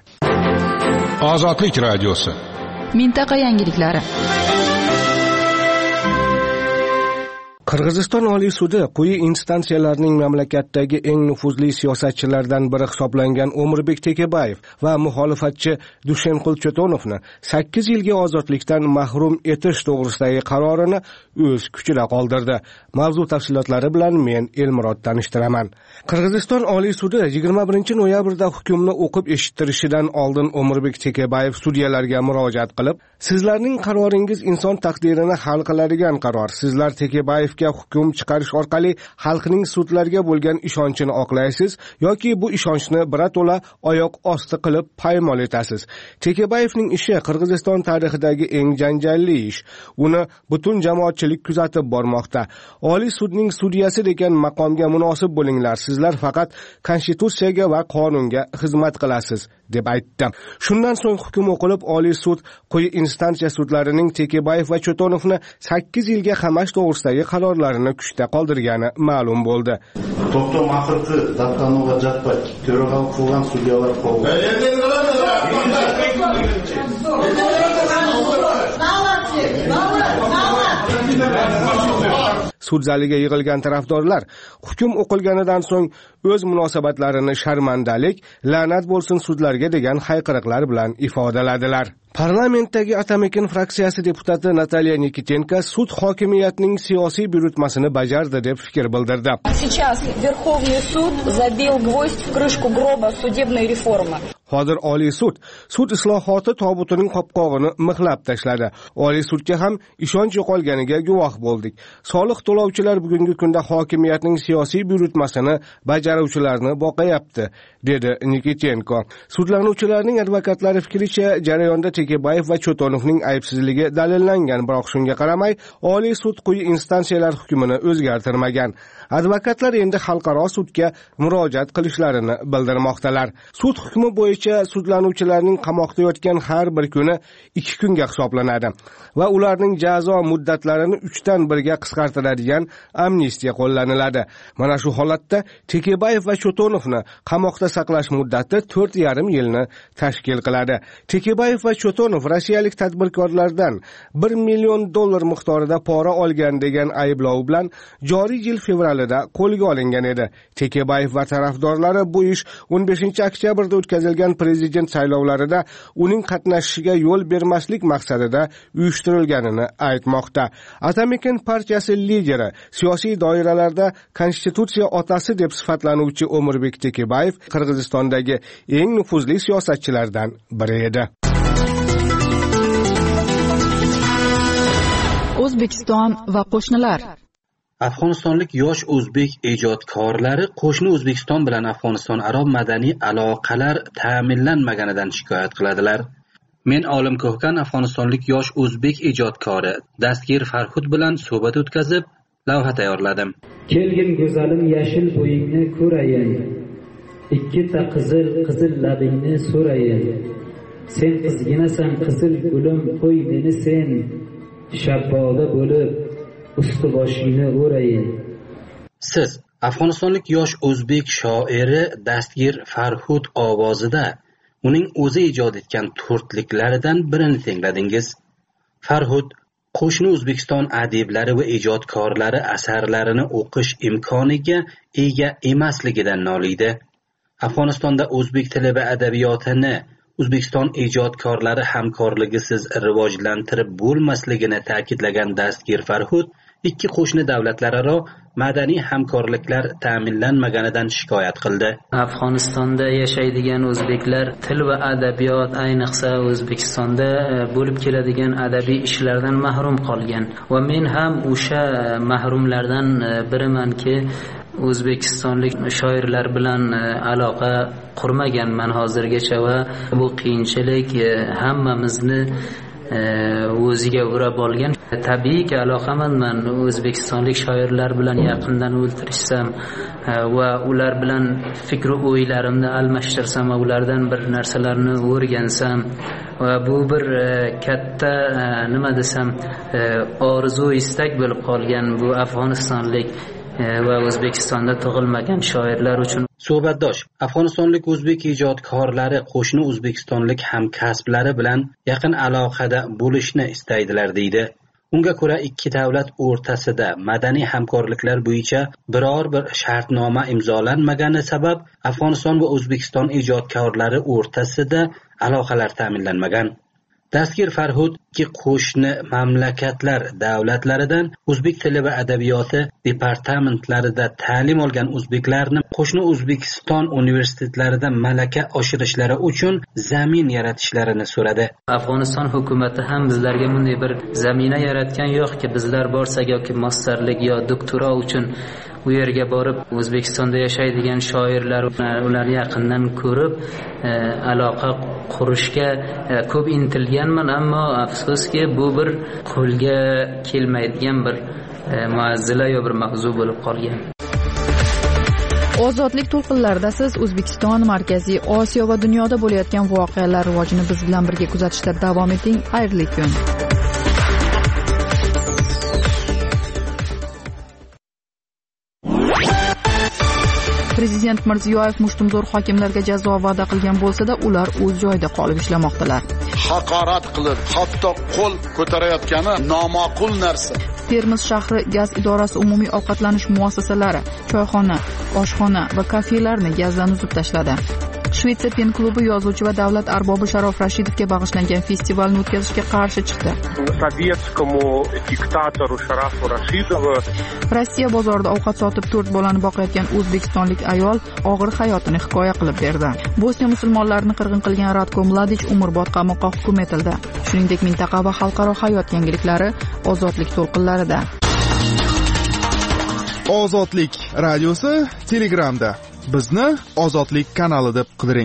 Ozodlik radiosi. Mintaqa yangiliklari. Qirg'iziston Oliy sudi quyi instansiyalarning mamlakatdagi eng nufuzli siyosatchilardan biri hisoblangan O'mirbek Tekebayev va muxolifatchi Dushenqul Chotonovni sakkiz yilga ozodlikdan mahrum etish to'g'risidagi qarorini o'z kuchida qoldirdi. Mavzu tafsilotlari bilan men Elmurod tanishtiraman. Qirg'iziston Oliy sudi yigirma birinchi noyabrda hukmni o'qib eshittirishidan oldin O'mirbek Tekebayev sudyalarga murojaat qilib, sizlarning qaroringiz inson taqdirini hal qiladigan qaror. Sizlar Tekebayevga sudga hukm chiqarish orqali xalqning sudlarga bo'lgan ishonchini oqlaysiz yoki bu ishonchni birato'la oyoq osti qilib paymol etasiz. Tekebayevning ishi Qirg'iziston tarixidagi eng janjalli ish. Uni butun jamoatchilik kuzatib bormoqda. Oliy sudning sudyasi degan maqomga munosib bo'linglar. Sizlar faqat konstitutsiyaga va qonunga xizmat qilasiz, deb aytdi. Shundan so'ng hukm o'qilib, Oliy sud quyi instansiya sudlarining Tekebayev va Cho'tonovni sakkiz yilga qamash to'g'risidagi qarorlarini kuchda qoldirgani ma'lum bo'ldi. To'xtom oxirgi dattanuga jatpay to'rag'al qilgan sudyalar qoldi. Sud zaliga yig'ilgan tarafdorlar hukm o'qilganidan so'ng o'z munosabatlarini sharmandalik, la'nat bo'lsin sudlarga degan hayqiriqlar bilan ifodaladilar. Parlamentdagi Atamakin fraksiyasi deputati Nataliya Nikitenko sud hokimiyatining siyosiy buyurtmasini bajardi deb fikr bildirdi. Сейчас Верховный суд забил гвоздь в крышку гроба судебной реформы. Hozir Oliy sud sud islohoti tobutining qopqog'ini mixlab tashladi. Oliy sudga ham ishonch yo'qolganiga guvoh bo'ldik. Soliq to'lovchilar bugungi kunda hokimiyatning siyosiy buyurtmasini bajaruvchilarni boqayapti, dedi Nikitenko. Sudlanuvchilarning advokatlari fikricha, jarayonda Tekebayev va Cho'tonovning aybsizligi dalillangan, biroq shunga qaramay Oliy sud quyi instansiyalar hukmini o'zgartirmagan. Advokatlar endi xalqaro sudga murojaat qilishlarini bildirmoqdalar. Sud hukmi bo'yicha sudlanuvchilarning qamoqda yotgan har bir kuni ikki kunga hisoblanadi va ularning jazo muddatlarini uchdan birga qisqartiradigan amnistiya qo'llaniladi. Mana shu holatda Tekebayev va Cho'tonovni qamoqda saqlash muddati to'rt yarim yilni tashkil qiladi. Tekebayev va Cho'tonov rossiyalik tadbirkorlardan bir million dollar miqdorida pora olgan degan ayblov bilan joriy yil fevralida qo'lga olingan edi. Tekebayev va tarafdorlari bu ish o'n beshinchi oktyabrda o'tkazilgan prezident saylovlarida uning qatnashishiga yo'l bermaslik maqsadida uyushtirilganini aytmoqda. Atamakin partiyasi lideri, siyosiy doiralarda konstitutsiya otasi deb sifatlanuvchi O'mirbek Tekebayev Qirg'izistondagi eng nufuzli siyosatchilardan biri edi. O'zbekiston va qo'shnilar. Afg'onistonlik yosh o'zbek ijodkorlari qo'shni O'zbekiston bilan Afg'oniston aro madaniy aloqalar ta'minlanmaganidan shikoyat qiladilar. Men Olim Ko'hkan afg'onistonlik yosh o'zbek ijodkori Dastgir Farhud bilan suhbat o'tkazib, lavha tayyorladim. Kelgin go'zalim yashil bo'yingni ko'rayin. Ikkita qizil qizil labingni so'rayin. Sen qizginasan qizil gulim, qo'y meni sen shabboda bo'lib usti boshingni o'rayin. Siz afg'onistonlik yosh o'zbek shoiri Dastgir Farhud ovozida uning o'zi ijod etgan to'rtliklaridan birini tingladingiz. Farhud qo'shni O'zbekiston adiblari va ijodkorlari asarlarini o'qish imkoniga ega emasligidan noliydi. Afg'onistonda o'zbek tili va adabiyotini O'zbekiston ijodkorlari hamkorligisiz rivojlantirib bo'lmasligini ta'kidlagan Dastgir Farhud ikki qo'shni davlatlararo madaniy hamkorliklar ta'minlanmaganidan shikoyat qildi. Afg'onistonda yashaydigan o'zbeklar til va adabiyot, ayniqsa O'zbekistonda bo'lib keladigan adabiy ishlardan mahrum qolgan va men ham o'sha mahrumlardan birimanki, o'zbekistonlik shoirlar bilan aloqa qurmaganman hozirgacha va bu qiyinchilik hammamizni o'ziga o'rab olgan. Tabiiyki aloqamanman o'zbekistonlik shoirlar bilan yaqindan o'ltirishsam va ular bilan fikr va o'ylarimni almashtirsam va ulardan bir narsalarni o'rgansam va bu bir katta nima desam orzu istak bo'lib qolgan bu afg'onistonlik va O'zbekistonda tug'ilmagan shoirlar uchun. Suhbatdosh afg'onistonlik o'zbek ijodkorlari qo'shni o'zbekistonlik hamkasblari bilan yaqin aloqada bo'lishni istaydilar deydi. Unga ko'ra ikki davlat o'rtasida madaniy hamkorliklar bo'yicha biror bir shartnoma imzolanmagani sabab Afg'oniston va O'zbekiston ijodkorlari o'rtasida aloqalar ta'minlanmagan. Dastgir Farhodki qo'shni mamlakatlar davlatlaridan o'zbek tili va adabiyoti departamentlarida ta'lim olgan o'zbeklarni qo'shni O'zbekiston universitetlarida malaka oshirishlari uchun zamin yaratishlarini so'radi. Afg'oniston hukumati ham bizlarga bunday bir zamina yaratgan yo'qki, bizlar borsak yoki masterlik yo doktora uchun u yerga borib O'zbekistonda yashaydigan shoirlar ularni yaqindan ko'rib aloqa qurishga ko'p intilganman, ammo afsuski bu bir qo'lga kelmaydigan bir muazzila yo bir mavzu bo'lib qolgan. Ozodlik to'lqinlarida siz O'zbekiston, Markaziy Osiyo va dunyoda bo'layotgan voqealar rivojini biz bilan birga kuzatishda davom eting. Xayrli kun. Prezident Mirziyoyev mushtumzo'r hokimlarga jazo va'da qilgan bo'lsa-da, ular o'z joyida qolib ishlamoqdalar. Haqorat qilib, hatto qo'l ko'tarayotgani noma'qul narsa. Termiz shahri gaz idorasi umumiy ovqatlanish muassasalari, choyxona, oshxona va kafelarni gazdan uzib tashladi. Shvetsiya pen klubi yozuvchi va davlat arbobi Sharof Rashidovga bag'ishlangan festivalni o'tkazishga qarshi chiqdi. Rossiya bozorida ovqat sotib to'rt bolani boqayotgan o'zbekistonlik ayol og'ir hayotini hikoya qilib berdi. Bosniya musulmonlarini qirg'in qilgan Ratko Mladic umrbod qamoqqa hukm etildi. Shuningdek, mintaqa va xalqaro hayot yangiliklari ozodlik to'lqinlarida. Ozodlik radiosi Telegramda. Bizni Ozodlik kanali deb qidiring.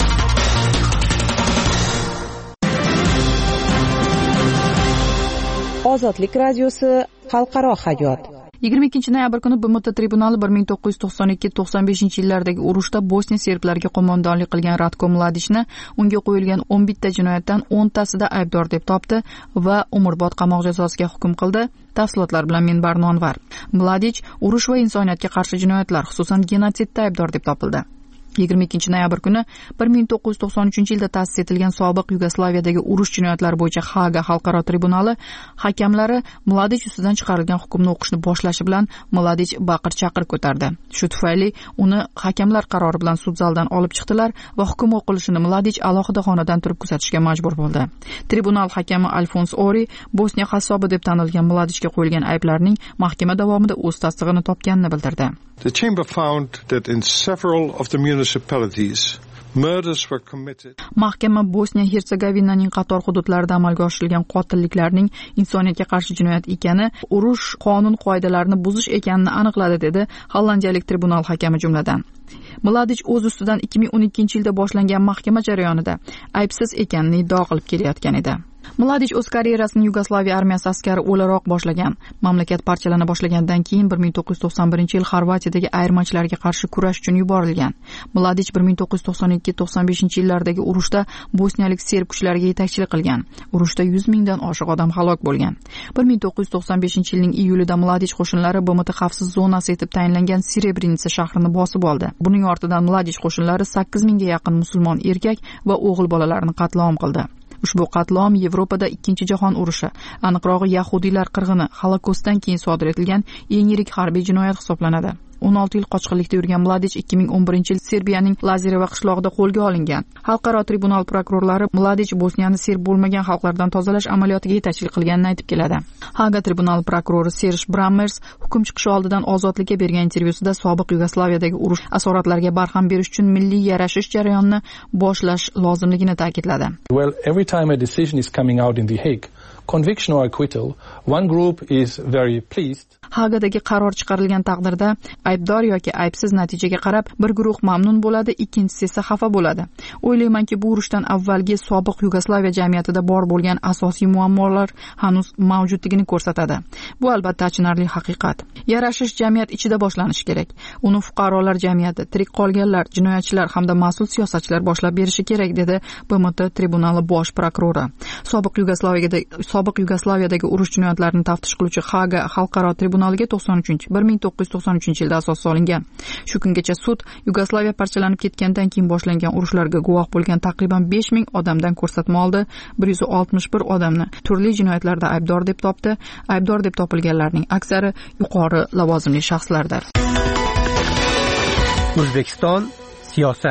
Ozodlik radiosi xalqaro hayot. yigirma ikkinchi noyabr kuni B M T tribunali bir ming to'qqiz yuz to'qson ikki to'qson beshinchi yillardagi urushda Bosniya serblariga qo'mondonlik qilgan Ratko Mladicni unga qo'yilgan o'n bitta jinoyatdan o'ntasida aybdor deb topdi va umrbod qamoq jazosiga hukm qildi. Tafsilotlar bilan men Barnonvar. Mladic urush va insoniyatga qarshi jinoyatlar, xususan genotsidda aybdor deb topildi. yigirma ikkinchi noyabr kuni bir ming to'qqiz yuz to'qson uchinchi yilda ta'sis etilgan sobiq Yugoslaviyadagi urush jinoyatlari bo'yicha Haga xalqaro tribunali hakamlari Mladic ustidan chiqarilgan hukmni o'qishni boshlashi bilan Mladic baqir-chaqir ko'tardi. Shu tufayli uni hakamlar qarori bilan sud zalidan olib chiqdilar va hukm o'qilishini Mladic alohida xonadan turib kuzatishga majbur bo'ldi. Tribunal hakami Alfons Ori Bosniya qassobi deb tanilgan Mladicga qo'yilgan ayblarning mahkama davomida o'z tasdig'ini topganini bildirdi. The chamber found that in several of the municipalities murders were committed. Mahkama Bosniya-Hersegovinaning qator hududlarida amalga oshirilgan qotilliklarning insoniyatga qarshi jinoyat ekani, urush qonun qoidalarini buzish ekanini aniqladi, dedi hollandiyalik tribunal hakami jumladan. Mladic o'z ustidan ikki ming o'n ikkinchi yilda boshlangan mahkama jarayonida aybsiz ekanini iddao qilib kelayotgan edi. Mladic o'z karyerasini Yugoslaviya armiyasi askari o'laroq boshlagan. Mamlakat parchalana boshlagandan keyin bir ming to'qqiz yuz to'qson birinchi yil Xorvatiyadagi ayirmachilarga qarshi kurash uchun yuborilgan. Mladic bir ming to'qqiz yuz to'qson ikki to'qson beshinchi yillardagi urushda bosniyalik serb kuchlariga yetakchilik qilgan. Urushda yuz mingdan oshiq odam halok bo'lgan. bir ming to'qqiz yuz to'qson beshinchi yilning iyulida Mladic qo'shinlari B M T xavfsiz zonasi etib tayinlangan Srebrenica shahrini bosib oldi. Buning ortidan Mladic qo'shinlari sakkiz mingga yaqin musulmon erkak va o'g'il bolalarni qatl-om qildi. Ushbu qatl-om Yevropada ikkinchi jahon urushi, aniqrog'i yahudiylar qirg'ini, Holokostdan keyin sodir etilgan eng yirik harbiy jinoyat hisoblanadi. o'n olti yil qochqinlikda yurgan Mladic ikki ming o'n birinchi yil Serbiyaning Lazareva qishlog'ida qo'lga olingan. Xalqaro tribunal prokurorlari Mladic Bosniyani serb bo'lmagan xalqlardan tozalash amaliyotiga yetakchilik qilganini aytib keladi. Haga tribunal prokurori Serj Brammers hukm chiqishi oldidan Ozodlikka bergan intervyusida sobiq Yugoslaviyadagi urush asoratlariga barham berish uchun milliy yarashish jarayonini boshlash lozimligini ta'kidladi. Well, every time a decision is coming out in The Hague, conviction or acquittal, one group is very pleased. Hagadagi qaror chiqarilgan taqdirda aybdor yoki aybsiz natijaga qarab bir guruh mamnun bo'ladi, ikkinchisi esa xafa bo'ladi. O'ylaymanki, bu urushdan avvalgi sobiq Yugoslaviya jamiyatida bor bo'lgan asosiy muammolar hanuz mavjudligini ko'rsatadi. Bu albatta achinarli haqiqat. Yarashish jamiyat ichida boshlanishi kerak. Uni fuqarolar jamiyati, tirik qolganlar, jinoyatchilar hamda mas'ul siyosatchilar boshlab berishi kerak, dedi B M T tribunali bosh prokurori. Sobiq Yugoslaviyada sobiq Yugoslaviyadagi urush jinoyatlarini taftish qiluvchi Haga xalqaro tribunaliga to'qson uchinchi bir ming to'qqiz yuz to'qson uchinchi yilda asos solingan. Shu kungacha sud Yugoslaviya parchalanib ketgandan keyin boshlangan urushlarga guvoh bo'lgan taqriban besh ming odamdan ko'rsatma oldi. bir yuz oltmish bir odamni turli jinoyatlarda aybdor deb topdi. Aybdor deb topilganlarning aksari yuqori lavozimli shaxslardir. O'zbekiston siyosat.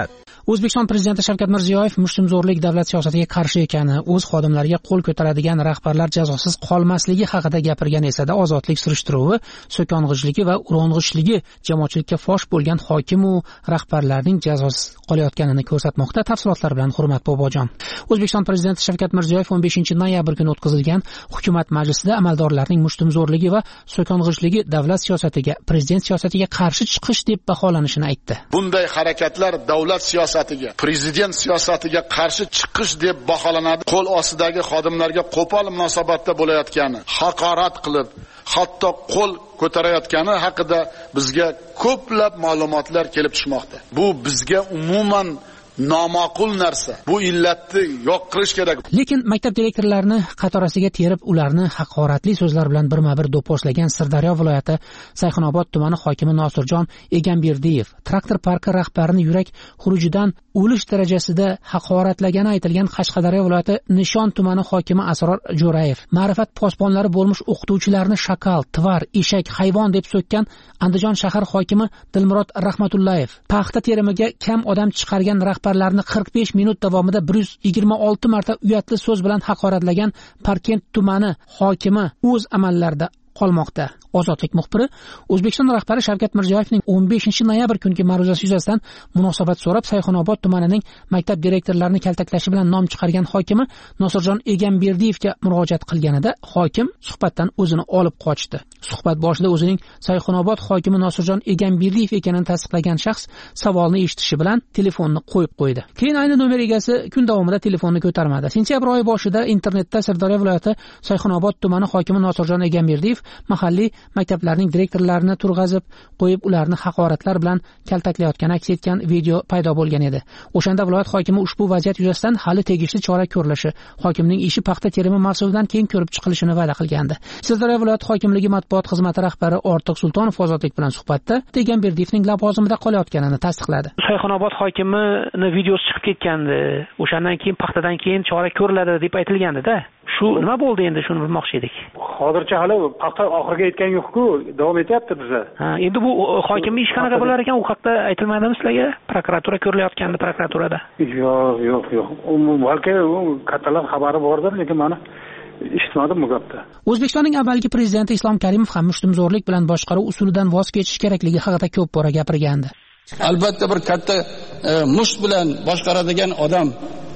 O'zbekiston prezidenti Shavkat Mirziyoyev mushtumzo'rlik davlat siyosatiga qarshi ekani, o'z xodimlariga qo'l ko'taradigan rahbarlar jazosiz qolmasligi haqida gapirgan esa-da, ozodlik surishtiruvi, so'kong'ichligi va urong'ichligi jamoatchilikka fosh bo'lgan hokim u rahbarlarning jazosiz qolayotganini ko'rsatmoqda. Tafsilotlar bilan Hurmat Bobojon. O'zbekiston prezidenti Shavkat Mirziyoyev o'n beshinchi noyabr kuni o'tkazilgan hukumat majlisida amaldorlarning mushtumzo'rligi va so'kong'ichligi davlat siyosatiga, prezident siyosatiga qarshi chiqish deb baholanishini aytdi. Bunday harakatlar davlat siyosatiga, prezident siyosatiga qarshi chiqish deb baholanadi. Qo'l ostidagi xodimlarga qo'pol munosabatda bo'layotgani, haqorat qilib, hatto qo'l ko'tarayotgani haqida bizga ko'plab ma'lumotlar kelib tushmoqda. Bu bizga umuman nomaqul narsa. Bu illatni yo'q qilish kerak. Lekin maktab direktorlarini qatorasiga terib, ularni haqoratli so'zlar bilan birma-bir do'pposlagan Sirdaryo viloyati Sayxunobod tumani hokimi Nosirjon Egamberdiyev traktor parki rahbarini yurak xurujidan o'lish darajasida haqoratlagani aytilgan Qashqadaryo viloyati Nishon tumani hokimi Asror Jo'rayev ma'rifat posbonlari bo'lmuş o'qituvchilarni shakal, tvar, eshak, hayvon deb so'kkan Andijon shahar hokimi Dilmurod Rahmatullayev paxta terimiga kam odam chiqargan rahbarlarni qirq besh minut davomida bir yuz yigirma olti marta uyatli so'z bilan haqoratlagan Parkent tumani hokimi o'z amallarida qolmoqda. Ozodlik muxbiri O'zbekiston rahbari Shavkat Mirziyoyevning o'n beshinchi noyabr kungi ma'ruzasi yuzasidan munosabat so'rab Sayxunobod tumanining maktab direktorlarini kaltaklashi bilan nom chiqargan hokimi Nosirjon Egamberdiyevga murojaat qilganida hokim suhbatdan o'zini olib qochdi. Suhbat boshida o'zining Sayxunobod hokimi Nosirjon Egamberdiyev ekanini tasdiqlagan shaxs savolni eshitishi bilan telefonni qo'yib qo'ydi. Keyin ayni nomer egasi kun davomida telefonni ko'tarmadi. Sentyabr oyi boshida internetda Sirdaryo viloyati Sayxunobod tumani hokimi Nosirjon Egamberdiyev mahalliy maktablarning direktorlarini turg'azib qo'yib, ularni haqoratlar bilan kaltaklayotgani aks etgan video paydo bo'lgan edi. O'shanda viloyat hokimi ushbu vaziyat yuzasidan hali tegishli chora ko'rilishi, hokimning ishi paxta terimi mavsumidan keyin ko'rib chiqilishini va'da qilgandi. Sirdaryo viloyat hokimligi matbuot xizmati rahbari Ortiq Sultonov ozodlik bilan suhbatda Egamberdiyevning lavozimida qolayotganini tasdiqladi. Sayxunobod hokimini videosi chiqib ketgandi. O'shandan keyin paxtadan keyin chora ko'riladi deb aytilgandi-da. Shu nima bo'ldi endi, shuni bilmoqchi edik. Hozircha hali paxta oxiriga yetgan yo'q-ku, davom etyapti bizda. Ha, endi bu hokimning ishi qanaqa bo'lar ekan, u haqda aytilmadimi sizlarga? Prokuratura ko'rilayotgandi prokuraturada. Yo'q, yo'q, yo'q. Balki kattalar xabari bordir, lekin mana eshitmadim bu gapni. O'zbekistonning avvalgi prezidenti Islom Karimov ham mushtumzo'rlik bilan boshqaruv usulidan voz kechish kerakligi haqida ko'p bora gapirgandi. Albatta bir katta e, musht bilan boshqaradigan odam,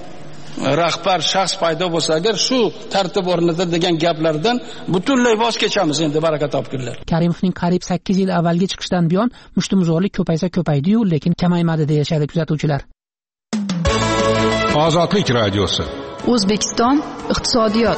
rahbar shaxs paydo bo'lsa, agar shu tartib o'rnatiladi degan gaplardan butunlay voz kechamiz endi, baraka topkinlar. Karimovning qariyb sakkiz yil avvalgi chiqishdan buyon mushtumzo'rlik ko'paysa ko'paydi-yu, lekin kamaymadi deyishadi kuzatuvchilar. Ozodlik radiosi. O'zbekiston iqtisodiyot.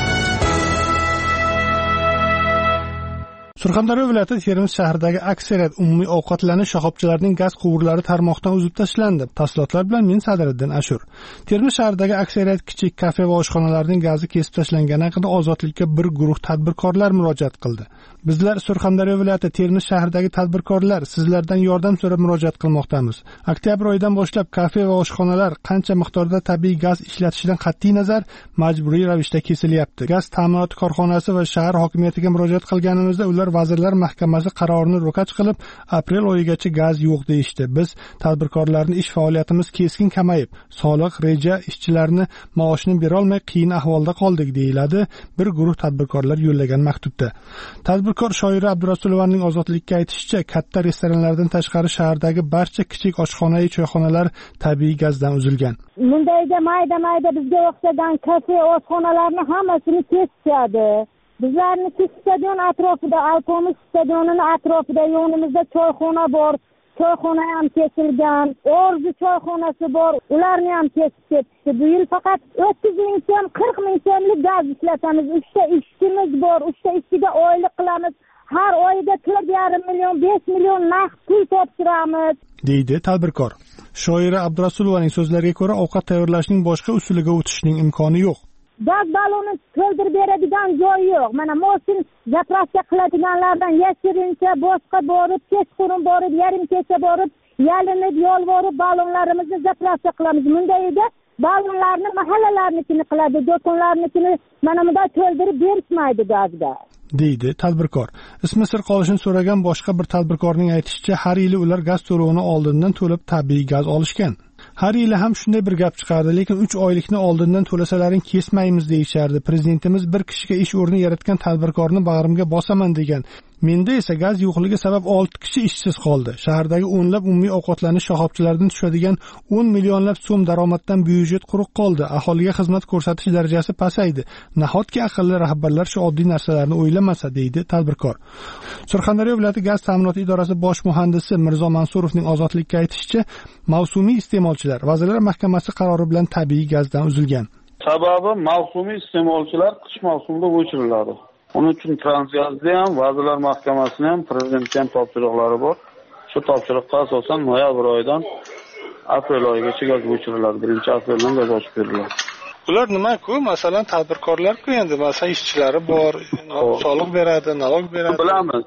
Surxondaryo viloyati Termiz shahridagi aksariyat umumiy ovqatlanish shoxobchalarining gaz quvurlari tarmoqdan uzib tashlandi. Tafsilotlar bilan men Sadiriddin Ashur. Termiz shahridagi aksariyat kichik kafe va oshxonalarning gazi kesib tashlangani haqida ozodlikka bir guruh tadbirkorlar murojaat qildi. Bizlar Surxondaryo viloyati Termiz shahridagi tadbirkorlar sizlardan yordam so'rab murojaat qilmoqdamiz. Oktyabr oyidan boshlab kafe va oshxonalar qancha miqdorda tabiiy gaz ishlatishidan qat'iy nazar majburiy ravishda kesilyapti. Gaz ta'minoti korxonasi va shahar hokimiyatiga murojaat qilganimizda ular Vazirlar Mahkamasi qarorini ro'kach qilib, aprel oyigacha gaz yo'q deyishdi. Biz tadbirkorlarning ish faoliyatimiz keskin kamayib, soliq, reja, ishchilarni maoshini bera olmay qiyin ahvolda qoldik, deyiladi bir guruh tadbirkorlar yo'llagan maktubda. Tadbirkor shoira Abdurasulovaning ozodlikka aytishicha, katta restoranlardan tashqari shahardagi barcha kichik oshxona va choyxonalar tabiiy gazdan uzilgan. Bundayga mayda-mayda bizga o'xshagan kafe, oshxonalarni hammasini kesishadi. Bizlarniki stadion atrofida, Alpomish stadionining atrofida yonimizda choyxona bor. Choyxona ham kesilgan, Orzu choyxonasi bor, ularni ham kesib ketdi. Bu yil faqat o'ttiz ming so'm, qirq ming so'mlik gaz ishlatamiz. uchta ishchimiz bor, uchta ishchiga oylik qilamiz. Har oyida to'rt yarim million, besh million naqd pul topshiramiz, deydi tadbirkor. Shoira Abdurasulovaning so'zlariga ko'ra, ovqat tayyorlashning boshqa usuliga o'tishning imkoni yo'q. Gaz baloni to'ldirib beradigan joy yo'q. Mana mosin zapravka qiladiganlardan yashirincha boshqa borib, kechqurun borib, yarim kecha borib, yalinib, yolvorib balonlarimizni zapravka qilamiz. Bunday edi, balonlarni mahallalarnikini qiladi, do'konlarnikini mana bunday to'ldirib berishmaydi gazga, deydi tadbirkor. Ismi sir qolishini so'ragan boshqa bir tadbirkorning aytishicha, har yili ular gaz to'lovini oldindan to'lab tabiiy gaz olishgan. har yili ham shunday bir gap chiqardi, lekin uch oylikni oldindan to'lasalaring kesmaymiz deyishardi. Prezidentimiz bir kishiga ish o'rni yaratgan tadbirkorni bag'rimga bosaman degan. Menda esa gaz yo'qligi sabab olti kishi ishsiz qoldi. Shahardagi o'nlab umumiy ovqatlanish shoxobchalaridan tushadigan o'n millionlab so'm daromaddan byudjet quruq qoldi. Aholiga xizmat ko'rsatish darajasi pasaydi. Nahotki aqlli rahbarlar shu oddiy narsalarni o'ylamasa, deydi tadbirkor. Surxondaryo viloyati gaz ta'minoti idorasi bosh muhandisi Mirzo Mansurovning Ozodlikka aytishicha, mavsumiy iste'molchilar Vazirlar Mahkamasi qarori bilan tabiiy gazdan uzilgan. Sababi mavsumiy iste'molchilar qish mavsumida o'chiriladi. Onun uchun Transgazda ham, Vazirlar Mahkamasining ham, Prezidentning ham topshiriqlari bor. Shu topshiriqqa asosan noyabr oyidan aprel oyigacha gaz o'chiriladi. birinchi apreldan gaz ochib beriladi. Ular nima-ku? Masalan, tadbirkorlar-ku endi, masalan, ishchilari bor, soliq beradi, nalog beradi. Bilamiz.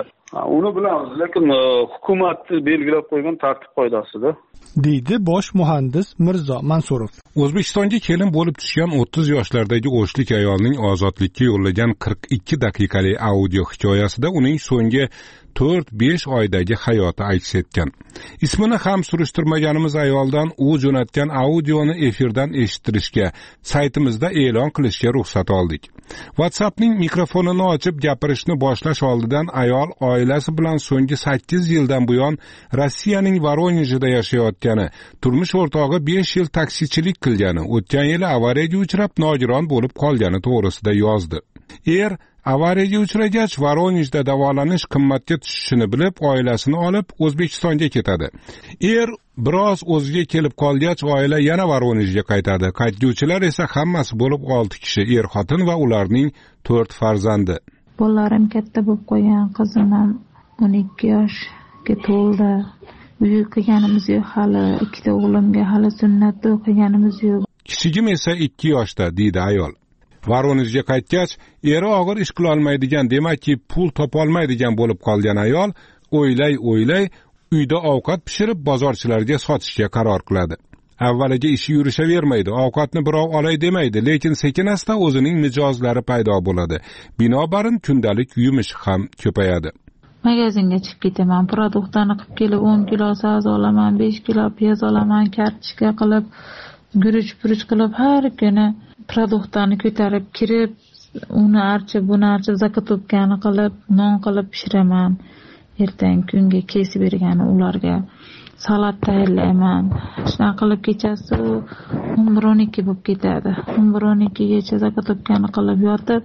Uni bilamiz, lekin hukumat belgilab qo'ygan tartib-qoidasida. deydi bosh muhandis Mirzo Mansurov. O'zbekistonga kelin bo'lib tushgan o'ttiz yoshlardagi o'shlik ayolning ozodlikka yo'llagan qirq ikki daqiqalik audio hikoyasida uning so'nggi to'rt besh oydagi hayoti aks etgan. Ismini ham surishtirmaganimiz ayoldan u jo'natgan audioni efirdan eshittirishga, saytimizda e'lon qilishga ruxsat oldik. WhatsAppning mikrofonini ochib gapirishni boshlash oldidan ayol oilasi bilan so'nggi sakkiz yildan buyon Rossiyaning Voronejida yashayotgani, turmush o'rtog'i besh yil taksichilik qilgani, o'tgan yili avariyaga uchrab nogiron bo'lib qolgani to'g'risida yozdi. Er avariyaga uchragach Voronejda davolanish qimmatga tushishini bilib, oilasini olib O'zbekistonga ketadi. Er biroz o'ziga kelib qolgach, oila yana Voronejga qaytadi. Qaytguvchilar esa hammasi bo'lib olti kishi, er xotin va ularning to'rt farzandi. Bolalarim katta bo'lib qolgan, qizim ham o'n ikki yoshga to'ldi. Uy qilganimiz yo'q hali, ikkita o'g'limga hali sunnatda o'qiganimiz yo'q. Kichigim esa ikki yoshda, deydi ayol. Voronejga qaytgach, eri og'ir ish qila olmaydigan, demakki pul topolmaydigan bo'lib qolgan ayol o'ylay-o'ylay uyda ovqat pishirib bozorchilarga sotishga qaror qiladi. Avvaliga ishi yurishavermaydi, ovqatni birov olay demaydi, lekin sekin-asta o'zining mijozlari paydo bo'ladi. Binobarin kundalik yumush ham ko'payadi. Magazinga chiqib ketaman, produktlarni qilib kelib o'n kilo sabzi olaman, besh kilo piyoz olaman, kartochka qilib, guruch-puruch qilib har kuni produktlarni ko'tarib kirib, uni archib, buni archib, zakotubkani qilib, non qilib pishiraman. Ertangi kunga kesib bergani ularga salat tayyorlayman. Shunaqa qilib kechasi o'n bir o'n ikki bo'lib ketadi. o'n bir o'n ikkigacha zakotubkani qilib yotib,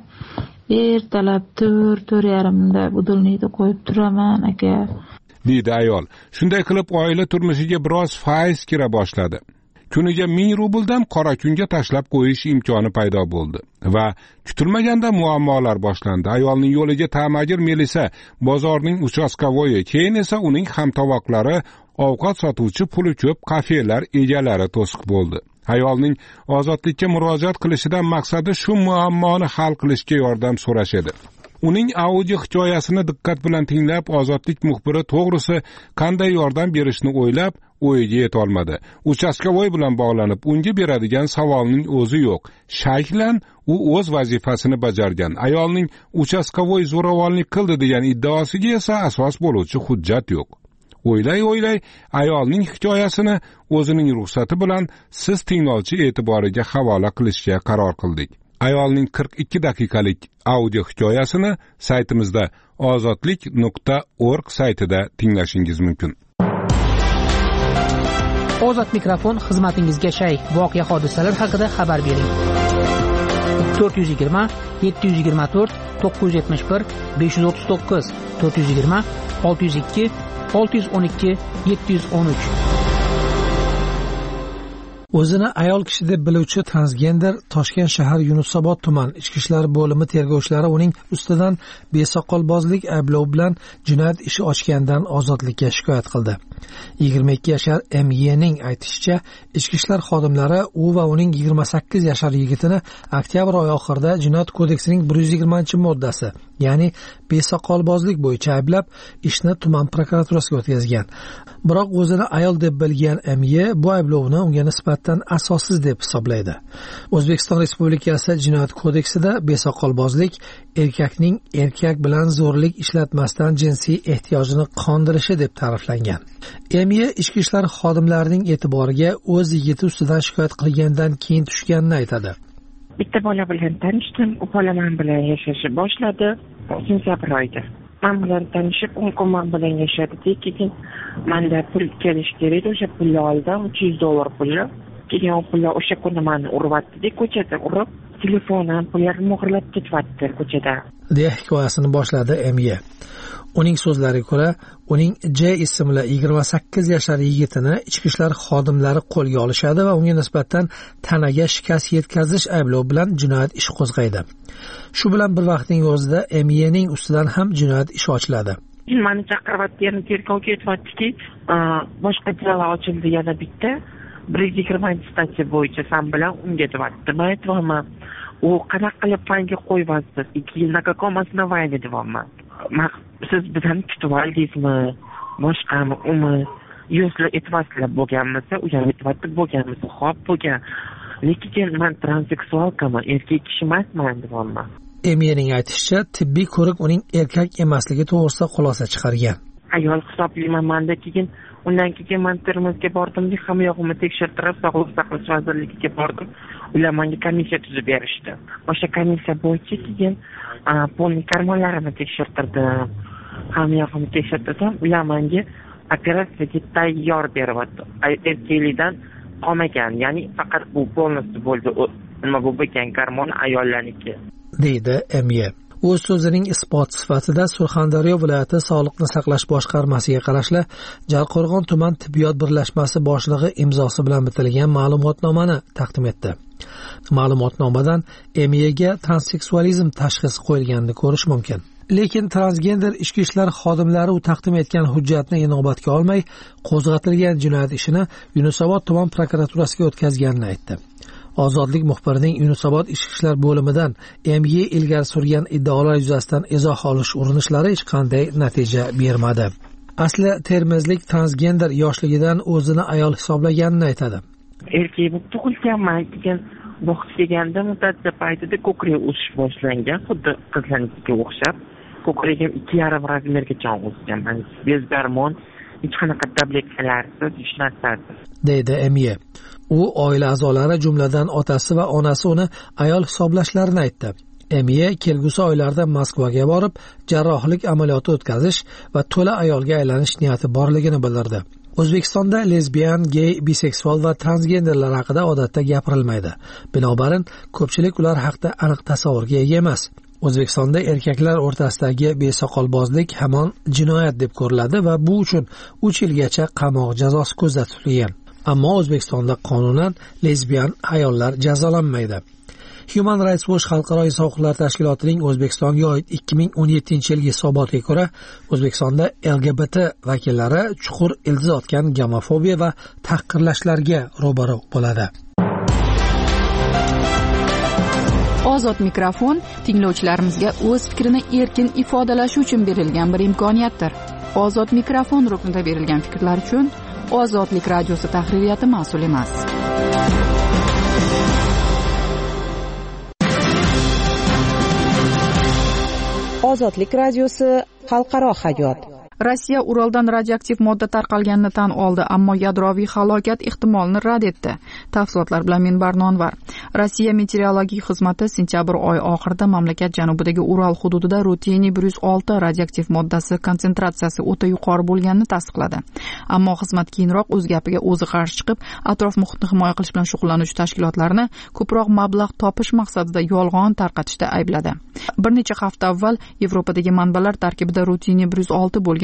ertalab to'rt to'rt yarimda budilnikda qo'yib turaman aka, deydi ayol. Shunday qilib oila turmushiga biroz faiz kira boshladi. Kuniga ming rubldan qora kunga tashlab qo'yish imkoni paydo bo'ldi va kutilmaganda muammolar boshlandi. Ayolning yo'liga ta'magir Melisa, bozorning uchastkavoyi, keyin esa uning hamtovoqlari, ovqat sotuvchi puli ko'p kafelar egalari to'siq bo'ldi. Ayolning ozodlikka murojaat qilishidan maqsadi shu muammoni hal qilishga yordam so'rash edi. Uning audio hikoyasini diqqat bilan tinglab, Ozodlik muxbiri to'g'risi qanday yordam berishni o'ylab, o'yiga yeta olmadi. Uchastkavoy bilan bog'lanib, unga beradigan savolning o'zi yo'q. Shaklan u o'z vazifasini bajargan. Ayolning uchastkavoy zo'ravonlik qildi degan iddaosiga esa asos bo'luvchi hujjat yo'q. O'ylay-o'ylay ayolning hikoyasini o'zining ruxsati bilan siz tinglovchi e'tiboriga havola qilishga qaror qildik. Ayolning qirq ikki daqiqalik audio hikoyasini saytimizda ozodlik nuqta org saytida tinglashingiz mumkin. Ozod mikrofon xizmatingizga shay. Voqea hodisalar haqida xabar bering. to'rt yuz yigirma yetti yuz yigirma to'rt to'qqiz yuz yetmish bir besh yuz o'ttiz to'qqiz to'rt yuz yigirma olti yuz ikki olti yuz o'n ikki yetti yuz o'n uch. O'zini ayol kishi deb biluvchi transgender Toshkent shahar Yunusobod tuman ichki ishlar bo'limi tergovchilari uning ustidan besoqolbozlik ayblovi bilan jinoyat ishi ochgandan ozodlikka shikoyat qildi. yigirma ikki yashar M Y ning aytishicha, ichki ishlar xodimlari u va uning yigirma sakkiz yashar yigitini oktyabr oyi oxirida Jinoyat kodeksining bir yuz yigirmanchi moddasi ya'ni besoqolbozlik bo'yicha ayblab, ishni tuman prokuraturasiga o'tkazgan. Biroq o'zini ayol deb bilgan M Y bu ayblovni unga nisbatan asossiz deb hisoblaydi. O'zbekiston Respublikasi Jinoyat kodeksida besoqolbozlik erkakning erkak bilan zo'rlik ishlatmasdan jinsiy ehtiyojini qondirishi deb ta'riflangan. M Y ichki ishlar xodimlarining e'tiboriga o'z yigiti ustidan shikoyat qilgandan keyin tushganini aytadi. Bitta bola bilan tanishdim, u bola men bilan yashashni boshladi sentabr oyida. Men bilan tanishib, u men bilan yashadi. Keyin menda pul kelish kerak, o'sha pulni oldim, uch yuz dollar pulni. Keyin u pulni o'sha kuni meni urvatdi, ko'chada urib, telefonim, pullarimni o'g'irlab ketyapti ko'chada. deya hikoyasini boshladi M Y. Uning so'zlariga ko'ra, uning J ismli yigirma sakkiz yashar yigitini ichki ishlar xodimlari qo'lga olishadi va unga nisbatan tanaga shikast yetkazish ayblovi bilan jinoyat ishi qo'zg'aydi. Shu bilan bir vaqtning o'zida M Y ning ustidan ham jinoyat ishi ochiladi. Meni chaqiryapti, yana tergovga ketyaptiki, boshqa jinoyat ochildi yana bitta. bir yuz yigirmanchi statsiya bo'yicha san bilan unga deyapti. Men aytmoqman, u qanaqa qilib fanga qo'yibsiz? ikki yil на каком основании deyapman. Siz bizani kutib oldingizmi? Boshqami, umi yuzli etvaslar bo'lganmisa, u ham etvatib bo'lganmisa, xo'p bo'lgan. Lekin men transseksualkaman, erkak kishi emasman deyapman. M Y ning aytishicha, tibbiy ko'rik uning erkak emasligi to'g'risida xulosa chiqargan. Ayol hisoblayman menda. Keyin undan keyin men Termizga bordim, hamma yo'g'imni tekshirtirib, Sog'liqni saqlash vazirligiga bordim. Ular menga komissiya tuzib berishdi. O'sha komissiya bo'yicha keyin polni karmonlarimni tekshirtirdim. Hamma yo'g'imni tekshirtirdim. Ular menga operatsiyaga tayyor beryapti. Erkaklikdan qolmagan, ya'ni faqat bu polnosti bo'ldi. Nima bu bo'lgan karmon ayollarniki, deydi M Y. O'z so'zining isbot sifatida Surxondaryo viloyati Sog'liqni saqlash boshqarmasiga qarashli Jarqo'rg'on tuman tibbiyot birlashmasi boshlig'i imzosi bilan bitilgan ma'lumotnomani taqdim etdi. Ma'lumotnomadan M Y ga transseksualizm tashxisi qo'yilganini ko'rish mumkin. Lekin transgender ichki ishlar xodimlari u taqdim etgan hujjatni inobatga olmay, qo'zg'atilgan jinoyat ishini Yunusobod tuman prokuraturasiga o'tkazganini aytdi. Ozodlik muxbirining Yunusobod ichki ishlar bo'limidan M Y ilgari surgan iddaolar yuzasidan izoh olish urinishlari hech qanday natija bermadi. Asli termizlik transgender yoshligidan o'zini ayol hisoblaganini aytadi. Erkak bo'lib tug'ilganman, keyin vaqt kelganda mutatsiya paytida ko'krak o'sish boshlangan, xuddi qizlarnikiga o'xshab. Ko'kragim ikki yarim razmergacha o'sgan. Men bez darmon, hech qanaqa tabletkalarsiz ishlatadi, deydi M Y. U oila a'zolari, jumladan otasi va onasi uni ayol hisoblashlarini aytdi. M Y kelgusi oylarda Moskvaga borib, jarrohlik amaliyoti o'tkazish va to'la ayolga aylanish niyati borligini bildirdi. O'zbekistonda lesbiyan, gey, biseksual va transgenderlar haqida odatda gapirilmaydi. Binobarin, ko'pchilik ular haqida aniq tasavvurga ega emas. O'zbekistonda erkaklar o'rtasidagi besoqolbozlik hamon jinoyat deb ko'riladi va bu uchun uch yilgacha qamoq jazosi ko'zda tutilgan. Ammo O'zbekistonda qonunan lesbiyan ayollar jazolanmaydi. Human Rights Watch xalqaro inson huquqlari tashkilotining O'zbekistonga oid ikki ming o'n yettinchi yilgi hisobotiga ko'ra, O'zbekistonda L G B T vakillari chuqur ildiz otgan gomofobiya va tahqirlashlarga ro'baro bo'ladi. Ozod mikrofon tinglovchilarimizga o'z fikrini erkin ifodalashi uchun berilgan bir imkoniyatdir. Ozod mikrofon ruknida berilgan fikrlar uchun Ozodlik radiosi tahririyati mas'ul emas. Ozodlik radiosi xalqaro hayot. Rossiya Uraldan radioaktiv modda tarqalganini tan oldi, ammo yadroviy halokat ehtimolini rad etdi. Tafsilotlar bilan men Barnonvar. Rossiya meteorologiya xizmati sentabr oy oxirida mamlakat janubidagi Ural hududida rutiniy bir yuz olti radioaktiv moddasi konsentratsiyasi o'ta yuqori bo'lganini tasdiqladi. Ammo xizmat keyinroq o'z gapiga o'zi qarshi chiqib, atrof muhitni himoya qilish bilan shug'ullanuvchi tashkilotlarni ko'proq mablag' topish maqsadida yolg'on tarqatishda aybladi. Bir necha hafta avval Yevropadagi manbalar tarkibida rutiniy bir yuz olti bo'lgan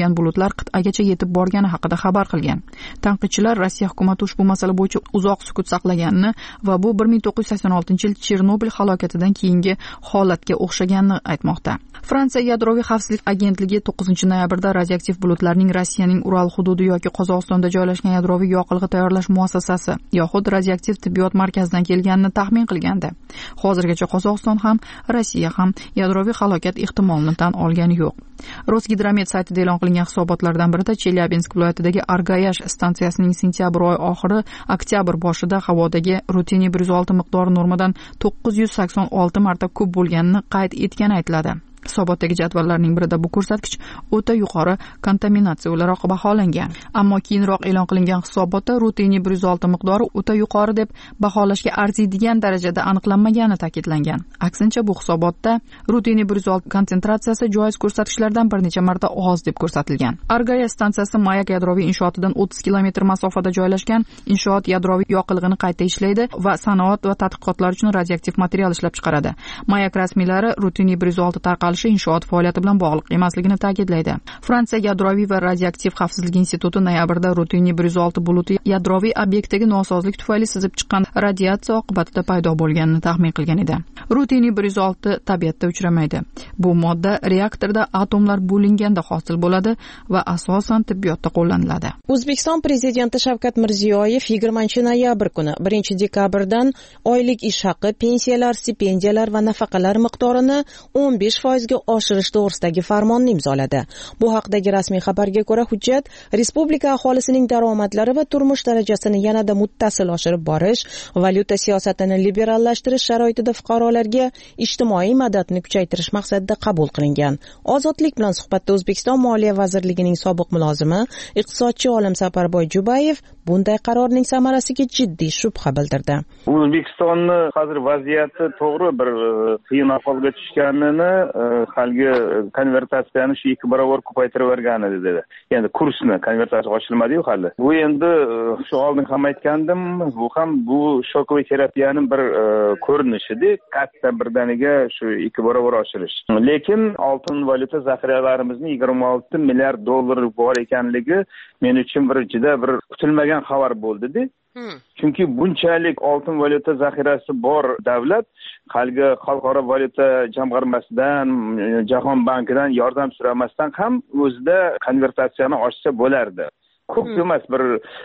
bo'lgan bulutlar qit'agacha yetib borgani haqida xabar qilgan. Tanqidchilar Rossiya hukumati ushbu masala bo'yicha uzoq sukut saqlaganini va bu bir ming to'qqiz yuz sakson oltinchi yil Chernobil halokatidan keyingi holatga o'xshaganini aytmoqda. Fransiya yadroviy xavfsizlik agentligi to'qqizinchi noyabrda radioaktiv bulutlarning Rossiyaning Ural hududi yoki Qozog'istonda joylashgan yadroviy yoqilg'i tayyorlash muassasasi yoxud radioaktiv tibbiyot markazidan kelganini taxmin qilgandi. Hozirgacha Qozog'iston ham, Rossiya ham yadroviy halokat ehtimolini tan olgani yo'q. Rosgidromet saytida e'lon qilingan hisobotlardan birida Chelyabinsk viloyatidagi Argayash stansiyasining sentyabr oyi oxiri oktyabr boshida havodagi rutiniy bir yuz olti miqdori normadan to'qqiz yuz sakson olti marta ko'p bo'lganini qayd etgani aytiladi. Hisobotdagi jadvallarning birida bu ko'rsatkich o'ta yuqori kontaminatsiya o'laroq baholangan. Ammo keyinroq e'lon qilingan hisobotda rutiniy bir yuz olti miqdori o'ta yuqori deb baholashga arziydigan darajada aniqlanmagani ta'kidlangan. Aksincha, bu hisobotda rutiniy bir yuz olti konsentratsiyasi joiz ko'rsatkichlardan bir necha marta oz deb ko'rsatilgan. Argaya stansiyasi Mayak yadroviy inshootidan o'ttiz kilometr masofada joylashgan. Inshoot yadroviy yoqilg'ini qayta ishlaydi va sanoat va tadqiqotlar uchun radioaktiv material ishlab chiqaradi. Mayak rasmiylari rutiniy bir yuz olti tarqalishi inshoot faoliyati bilan bog'liq emasligini ta'kidlaydi. Fransiya yadroviy va radioaktiv xavfsizlik instituti noyabrda rutiniy bir yuz olti buluti yadroviy obyektdagi nosozlik tufayli sizib chiqqan radiatsiya oqibatida paydo bo'lganini taxmin qilgan edi. Rutiniy bir yuz olti tabiatda uchramaydi. Bu modda reaktorda atomlar bo'linganda hosil bo'ladi va asosan tibbiyotda qo'llaniladi. O'zbekiston prezidenti Shavkat Mirziyoyev yigirmanchi noyabr kuni birinchi dekabrdan oylik ish haqi, pensiyalar, stipendiyalar va nafaqalar miqdorini o'n besh foiz ga oshirish to'g'risidagi farmonni imzoladi. Bu haqdagi rasmiy xabarga ko'ra, hujjat respublika aholisining daromadlari va turmush darajasini yanada muttasil oshirib borish, valyuta siyosatini liberallashtirish sharoitida fuqarolarga ijtimoiy madadni kuchaytirish maqsadida qabul qilingan. Ozodlik bilan suhbatda O'zbekiston Moliya vazirligining sobiq mulozimi, iqtisodchi Olim Safarboy Jubayev bunday qarorning samarasiga jiddiy shubha bildirdi. O'zbekistonni hozir vaziyati to'g'ri bir qiyin ahvolga tushganini halgi konvertatsiyani shu ikki barobar ko'paytirib bergan edi dedi. Endi kursni konvertatsiya ochilmadi-yu hali. Bu endi shu oldin ham aytgandim, bu ham bu shokoviy terapiyaning bir ko'rinishidir. Katta birdaniga shu ikki barobar oshirish. Lekin oltin valyuta zaxiralarimizni yigirma olti milliard dollar bor ekanligi men uchun bir juda bir kutilmagan xabar bo'ldi-da. Chunki bunchalik oltin valyuta zaxirasi bor davlat halgi xalqaro valyuta jamg'armasidan, Jahon bankidan yordam so'ramasdan ham o'zida konvertatsiyani ochsa bo'lardi. Ko'p emas, bir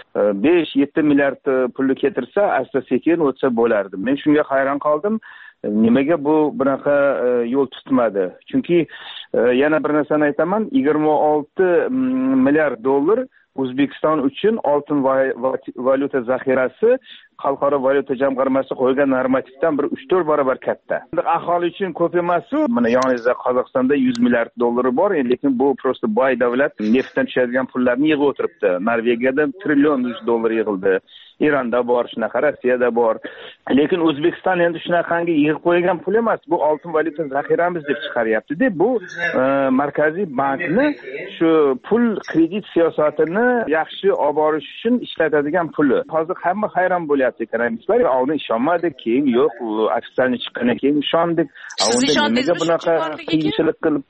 besh yetti milliard pulni keltirsa, asta-sekin o'tsa bo'lardi. Men shunga hayron qoldim. Nimaga bu bunaqa yo'l tutmadi? Chunki yana bir narsani aytaman, yigirma olti milliard dollar O'zbekiston uchun oltin valyuta zaxirasi xalqaro valyuta jamg'armasi qo'ygan normativdan bir uch to'rt barobar katta. Aholi uchun ko'p emas-ku. Mana yoningizda Qozog'istonda yuz milliard dollari bor, lekin bu prosta boy davlat neftdan tushadigan pullarni yig'ib o'tiribdi. Norvegiyada trillion dollar yig'ildi. Eronda bor, shunaqa Rossiyada bor. Lekin O'zbekiston endi shunaqangi yig'ib qo'ygan pul emas, bu oltin valyuta zaxiramiz deb chiqaryapti-da. Bu markaziy bankni shu pul kredit siyosatini yaxshi olib borish uchun ishlatadigan puli. Hozir hamma hayron bo'lyapti ekonomistlar. Oldin ishonmadik, keyin yo'q, ofitsialni chiqqandan keyin ishondik. Nimaga bunaqa qiyinchilik qilib?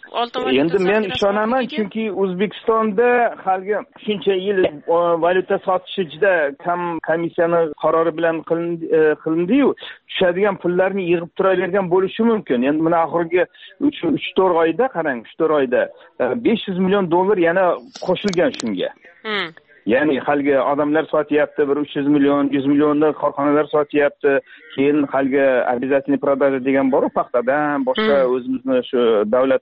Endi men ishonaman, chunki O'zbekistonda halgi shuncha yil valyuta sotishi juda kam komissiyani qarori bilan qilindi-yu, tushadigan pullarni yig'ib turavergan bo'lishi mumkin. Endi mana oxirgi uch to'rt oyda, qarang, uch to'rt oyda besh yuz million dollar yana qo'shilgan shunga. Ya'ni halgi odamlar sotyapti, bir uch yuz million, yuz millionni korxonalar sotyapti. Keyin halgi обязательный продажа degan bor, paxtadan boshqa o'zimizni shu davlat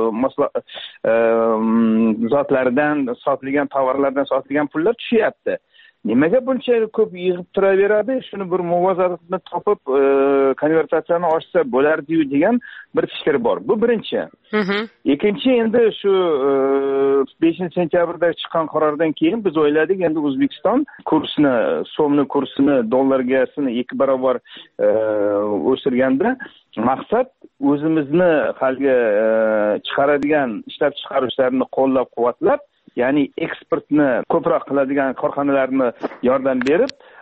zotlaridan sotilgan tovarlardan sotilgan pullar tushyapti. Nimaga buncha ko'p yig'ib turaveradi? Shuni bir muvozanatni topib, konvertatsiyani ochsa bo'lardi-yu degan bir fikr bor. Bu birinchi. Ikkinchi, endi shu beshinchi sentyabrda chiqqan qarordan keyin biz o'yladik, endi O'zbekiston kursini, so'mni kursini dollargasini ikki barobar o'stirganda maqsad o'zimizni halgi chiqaradigan ishlab chiqaruvchilarni qo'llab-quvvatlab, ya'ni eksportni ko'proq qiladigan korxonalarni yordam berib,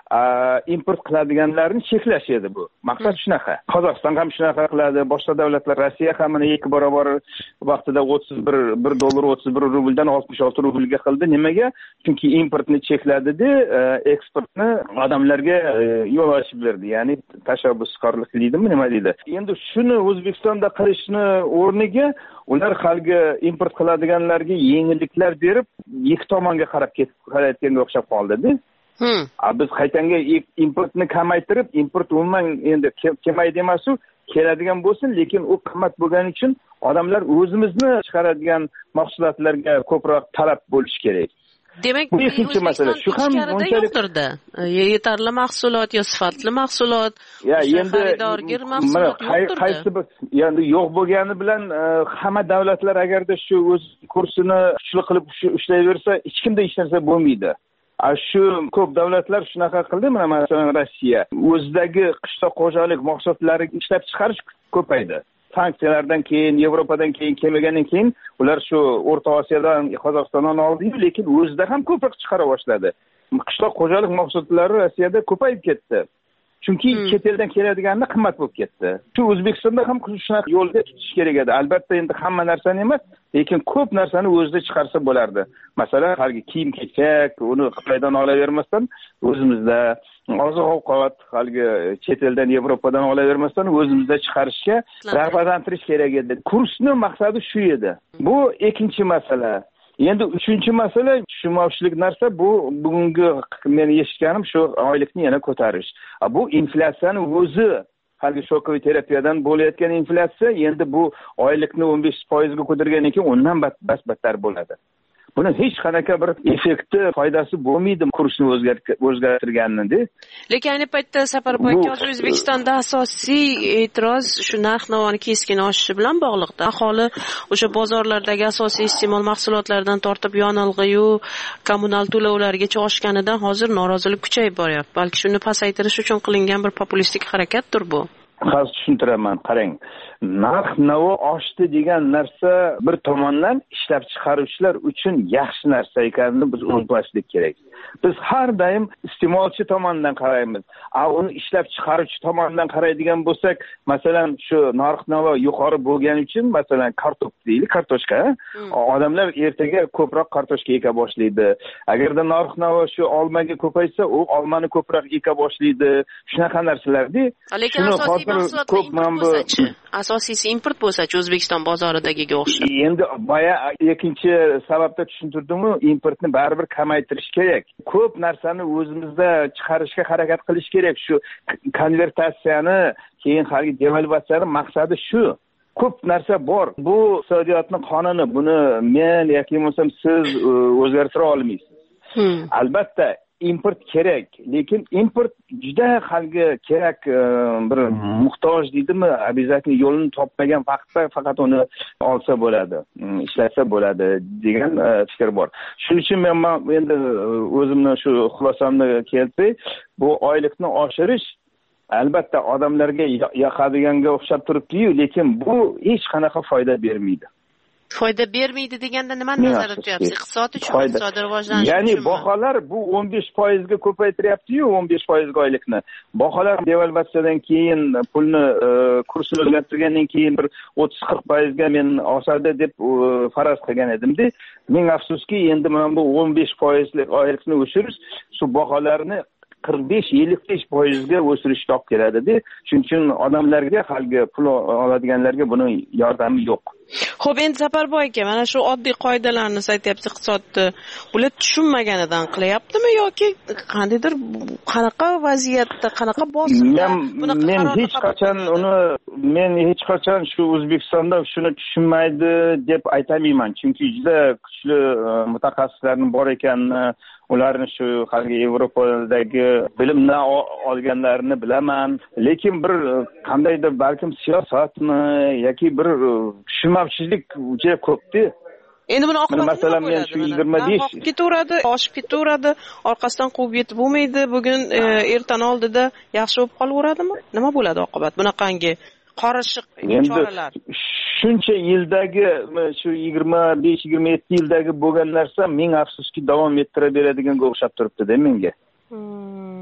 import qiladiganlarni cheklash edi bu. Maqsad shunaqa. Qozog'iston ham shunaqa qiladi, boshqa davlatlar, Rossiya ham mana ikki barobar vaqtida o'ttiz bir dollar o'ttiz bir rubldan oltmish olti rublga qildi. Nimaga? Chunki importni chekladida, eksportni odamlarga yo'l ochib berdi. Ya'ni tashabbuskorlik deydimi, nima deydi? Endi shuni O'zbekistonda qilishni o'rniga ular xalqi import qiladiganlarga yengilliklar berib, ikki tomonga qarab ketib qolayotganga o'xshab qoldi-da. Hmm. Biz qaytanga importni kamaytirib, import umuman endi kamaydi emas-u, keladigan bo'lsin, lekin u qimmat bo'lgani uchun odamlar o'zimizni chiqaradigan mahsulotlarga ko'proq talab bo'lish kerak. Demak, bu ikkinchi masala. Shu ham yo'qdirda. Yetarli mahsulot yo sifatli mahsulot, ya endi xaridorgir mahsulot yo'qdirda. Qaysi bir endi yo'q bo'lgani bilan hamma davlatlar agarda shu o'z kursini kuchli qilib ushlayversa, hech kimda hech narsa bo'lmaydi. Shu ko'p davlatlar shunaqa qildi, mana masalan Rossiya o'zidagi qishloq xo'jalik mahsulotlari ishlab chiqarish ko'paydi. Sanksiyalardan keyin, Yevropadan keyin kelmagandan keyin ular shu O'rta Osiyodan, Qozog'istondan oldi, lekin o'zida ham ko'proq chiqara boshladi. Qishloq xo'jalik mahsulotlari Rossiyada ko'payib ketdi. Chunki hmm. chet eldan keladiganida qimmat bo'lib ketdi. Shu O'zbekistonda ham shunaqa yo'lga tutish kerak edi. Albatta endi hamma narsani emas, lekin ko'p narsani o'zida chiqarsa bo'lardi. Masalan, haligi kiyim-kechak, uni Xitoydan olavermasdan o'zimizda, oziq-ovqat haligi chet eldan, Yevropadan olavermasdan o'zimizda chiqarishga rag'batlantirish kerak edi. Kursning maqsadi shu edi. Bu ikkinchi masala. Endi uchinchi masala tushunmovchilik narsa bu bugungi men eshitganim shu oylikni yana ko'tarish. Bu inflyatsiyani o'zi haligi shokoviy terapiyadan bo'layotgan inflyatsiya endi bu oylikni o'n besh foiz ga ko'targandan keyin undan bas-battar bo'ladi. Buni hech qanaqa bir effekti, foydasi bo'lmaydi kursni o'zgartirganida. Lekin ayni paytda Safarboyga hozir O'zbekistonda asosiy e'tiroz shu narx-navoni keskin oshishi bilan bog'liqda. Aholi o'sha bozorlardagi asosiy iste'mol mahsulotlaridan tortib yonilg'i-yu kommunal to'lovlargacha oshganidan hozir norozilik kuchayib boryapti. Balki shuni pasaytirish uchun qilingan bir populistik harakatdir bu. Hozir tushuntiraman, qarang. Narx-navo oshdi degan narsa bir tomondan ishlab chiqaruvchilar uchun yaxshi narsa ekanini biz unutmaslik kerak. Biz har doim iste'molchi tomonidan qaraymiz. A uni ishlab chiqaruvchi tomonidan qaraydigan bo'lsak, masalan, shu narx-navo yuqori bo'lgani uchun, masalan, kartof deylik, kartoshka, hmm. odamlar ertaga ko'proq kartoshka eka boshlaydi. Agarda narx-navo shu olmaga ko'paysa, u olmani ko'proq eka boshlaydi. Shunaqa narsalarda. Lekin asosiy mahsulotlar import bo'lsa-chi? Asosiysi import bo'lsa-chi O'zbekiston bozoridagiga o'xshab. Endi boya ikkinchi sababda tushuntirdim-ku, importni baribir kamaytirish kerak. Ko'p narsani o'zimizda chiqarishga harakat qilish kerak. Shu konvertatsiyani, keyin hali devalvatsiyani maqsadi shu. Ko'p narsa bor. Bu iqtisodiyotning qonuni. Buni men yoki bo'lsam siz o'zgartira olmaysiz. Hmm. Albatta import kerak, lekin import juda xalqqa kerak bir muhtoj deydimi, обязательно yo'lini topmagan vaqtda faqat uni olsa bo'ladi, ishlatsa bo'ladi degan fikr bor. Shuning uchun men endi o'zimni shu xulosamni keltirib, bu oylikni oshirish albatta odamlarga yoqadiganga o'xshab turibdi-yu, lekin bu hech qanaqa foyda bermaydi. Foyda bermaydi deganda nimani nazarda tutyapsiz? Iqtisod uchun, iqtisodiy rivojlanish uchun. Ya'ni baholar bu o'n besh foiz ga ko'paytiryapti-yu, o'n besh foiz ga oylikni. Baholar devalvatsiyadan keyin pulni kursini o'zgartirgandan keyin bir o'ttiz qirq foiz ga men osadi deb faraz qilgan edim-da. Ming afsuski, endi mana bu o'n besh foizlik oylikni o'shirish shu baholarni qirq besh ellik besh foiz ga o'sirishga olib keladi-da. Shuning uchun odamlarga, xalqga pul oladiganlarga buning yordami yo'q. Xo'p, endi Safarboy aka, mana shu oddiy qoidalarni aytyapsiz iqtisodni. Bular tushunmaganidan qilyaptimi yoki qandaydir qanaqa vaziyatda, qanaqa bosimda bunaqa men hech qachon uni men hech qachon shu O'zbekistonda shuni tushunmaydi deb aytamayman. Chunki juda kuchli mutaxassislarning bor ekanini, ularni shu haligi Yevropadagi bilimdan olganlarini bilaman. Lekin bir qandaydir balkim siyosatmi yoki bir tushunmovchilik juda ko'pdi. Endi buni oqibati masalan men shu yigirma besh ketaveradi, oshib ketaveradi, orqasidan quvib yetib bo'lmaydi. Bugun ertan oldida yaxshi bo'lib qolaveradimi? Nima bo'ladi oqibat bunaqangi qarashiq choralar? Shuncha yildagi shu yigirma besh yigirma yetti yildagi bo'lgan narsa ming afsuski davom ettira beradiganga o'xshab turibdi-da menga. Hmm.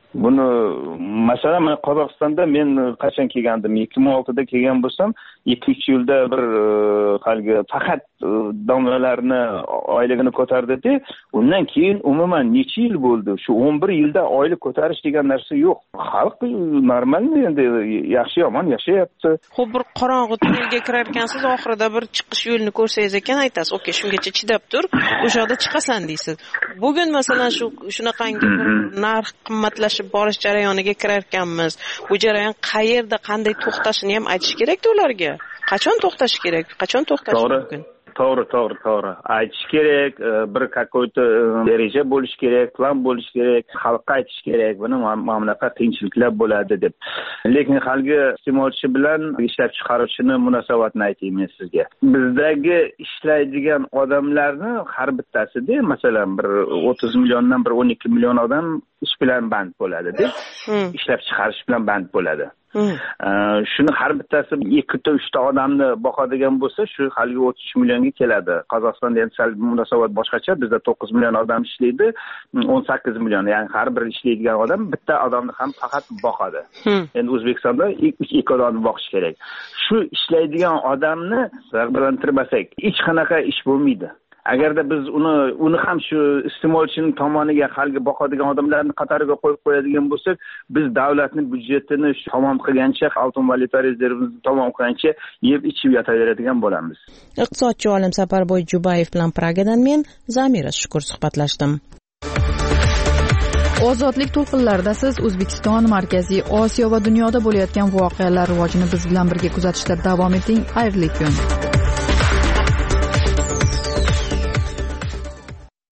buni masalan men Qozog'istonda men qachon kelgandim, ikki ming oltida kelgan bo'lsam, ikki uch yilda bir haligi faqat domlalarni oyligini ko'tardi-da, undan keyin umuman necha yil bo'ldi, shu o'n bir yilda oylik ko'tarish degan narsa yo'q. Xalq normalmi endi yaxshi yomon yashayapti. Xo'p, bir qorong'u tunnelga kirarkansiz, oxirida bir chiqish yo'lini ko'rsangiz ekan aytasiz, "Okey, shungacha chidab tur, o'sha yerda chiqasan" deysiz. Bugun masalan shu shunaqangi bir narx qimmatlashib borish jarayoniga kirarkanmiz. Bu jarayon qayerda, qanday to'xtashini ham aytish kerak-ku ularga. Qachon to'xtash kerak? Qachon to'xtash mumkin? To'g'ri, to'g'ri, to'g'ri. Aytish kerak, bir какой-то reja bo'lish kerak, plan bo'lish kerak, xalqqa aytish kerak, buni mana bunaqa qiyinchiliklar bo'ladi deb. Lekin haligi iste'molchi bilan ishlab chiqaruvchini munosabatini aytayman sizga. Bizdagi ishlaydigan odamlarni har bittasida, masalan, bir o'ttiz milliondan bir o'n ikki million odam ish bilan band bo'ladi deb, ishlab chiqarish bilan band bo'ladi. Shuni har bittasi ikkita uchta odamni boqadigan bo'lsa, shu haligi o'ttiz uch millionga keladi. Qozog'istonda ham sal munosabat boshqacha. Bizda to'qqiz million odam ishlaydi, o'n sakkiz million, ya'ni har bir ishlaydigan odam bitta odamni ham faqat boqadi. Endi O'zbekistonda ikki odamni boqish kerak. Shu ishlaydigan odamni rag'batlantirmasak, hech qanaqa ish bo'lmaydi. Agarda biz uni uni ham shu iste'molchining tomoniga haligi boqadigan odamlarni qatoriga qo'yib qo'yadigan bo'lsak, biz davlatning byudjetini tamom qilgancha, oltin valyuta rezervimizni tamom qilgancha yeb ichib yotaveradigan bo'lamiz. Iqtisodchi olim Saparboy Jubayev bilan Pragadan men Zamira Shukur suhbatlashdim. Ozodlik to'lqinlarida siz O'zbekiston, Markaziy Osiyo va dunyoda bo'layotgan voqealar rivojini biz bilan birga kuzatishda davom eting. Xayrli kun.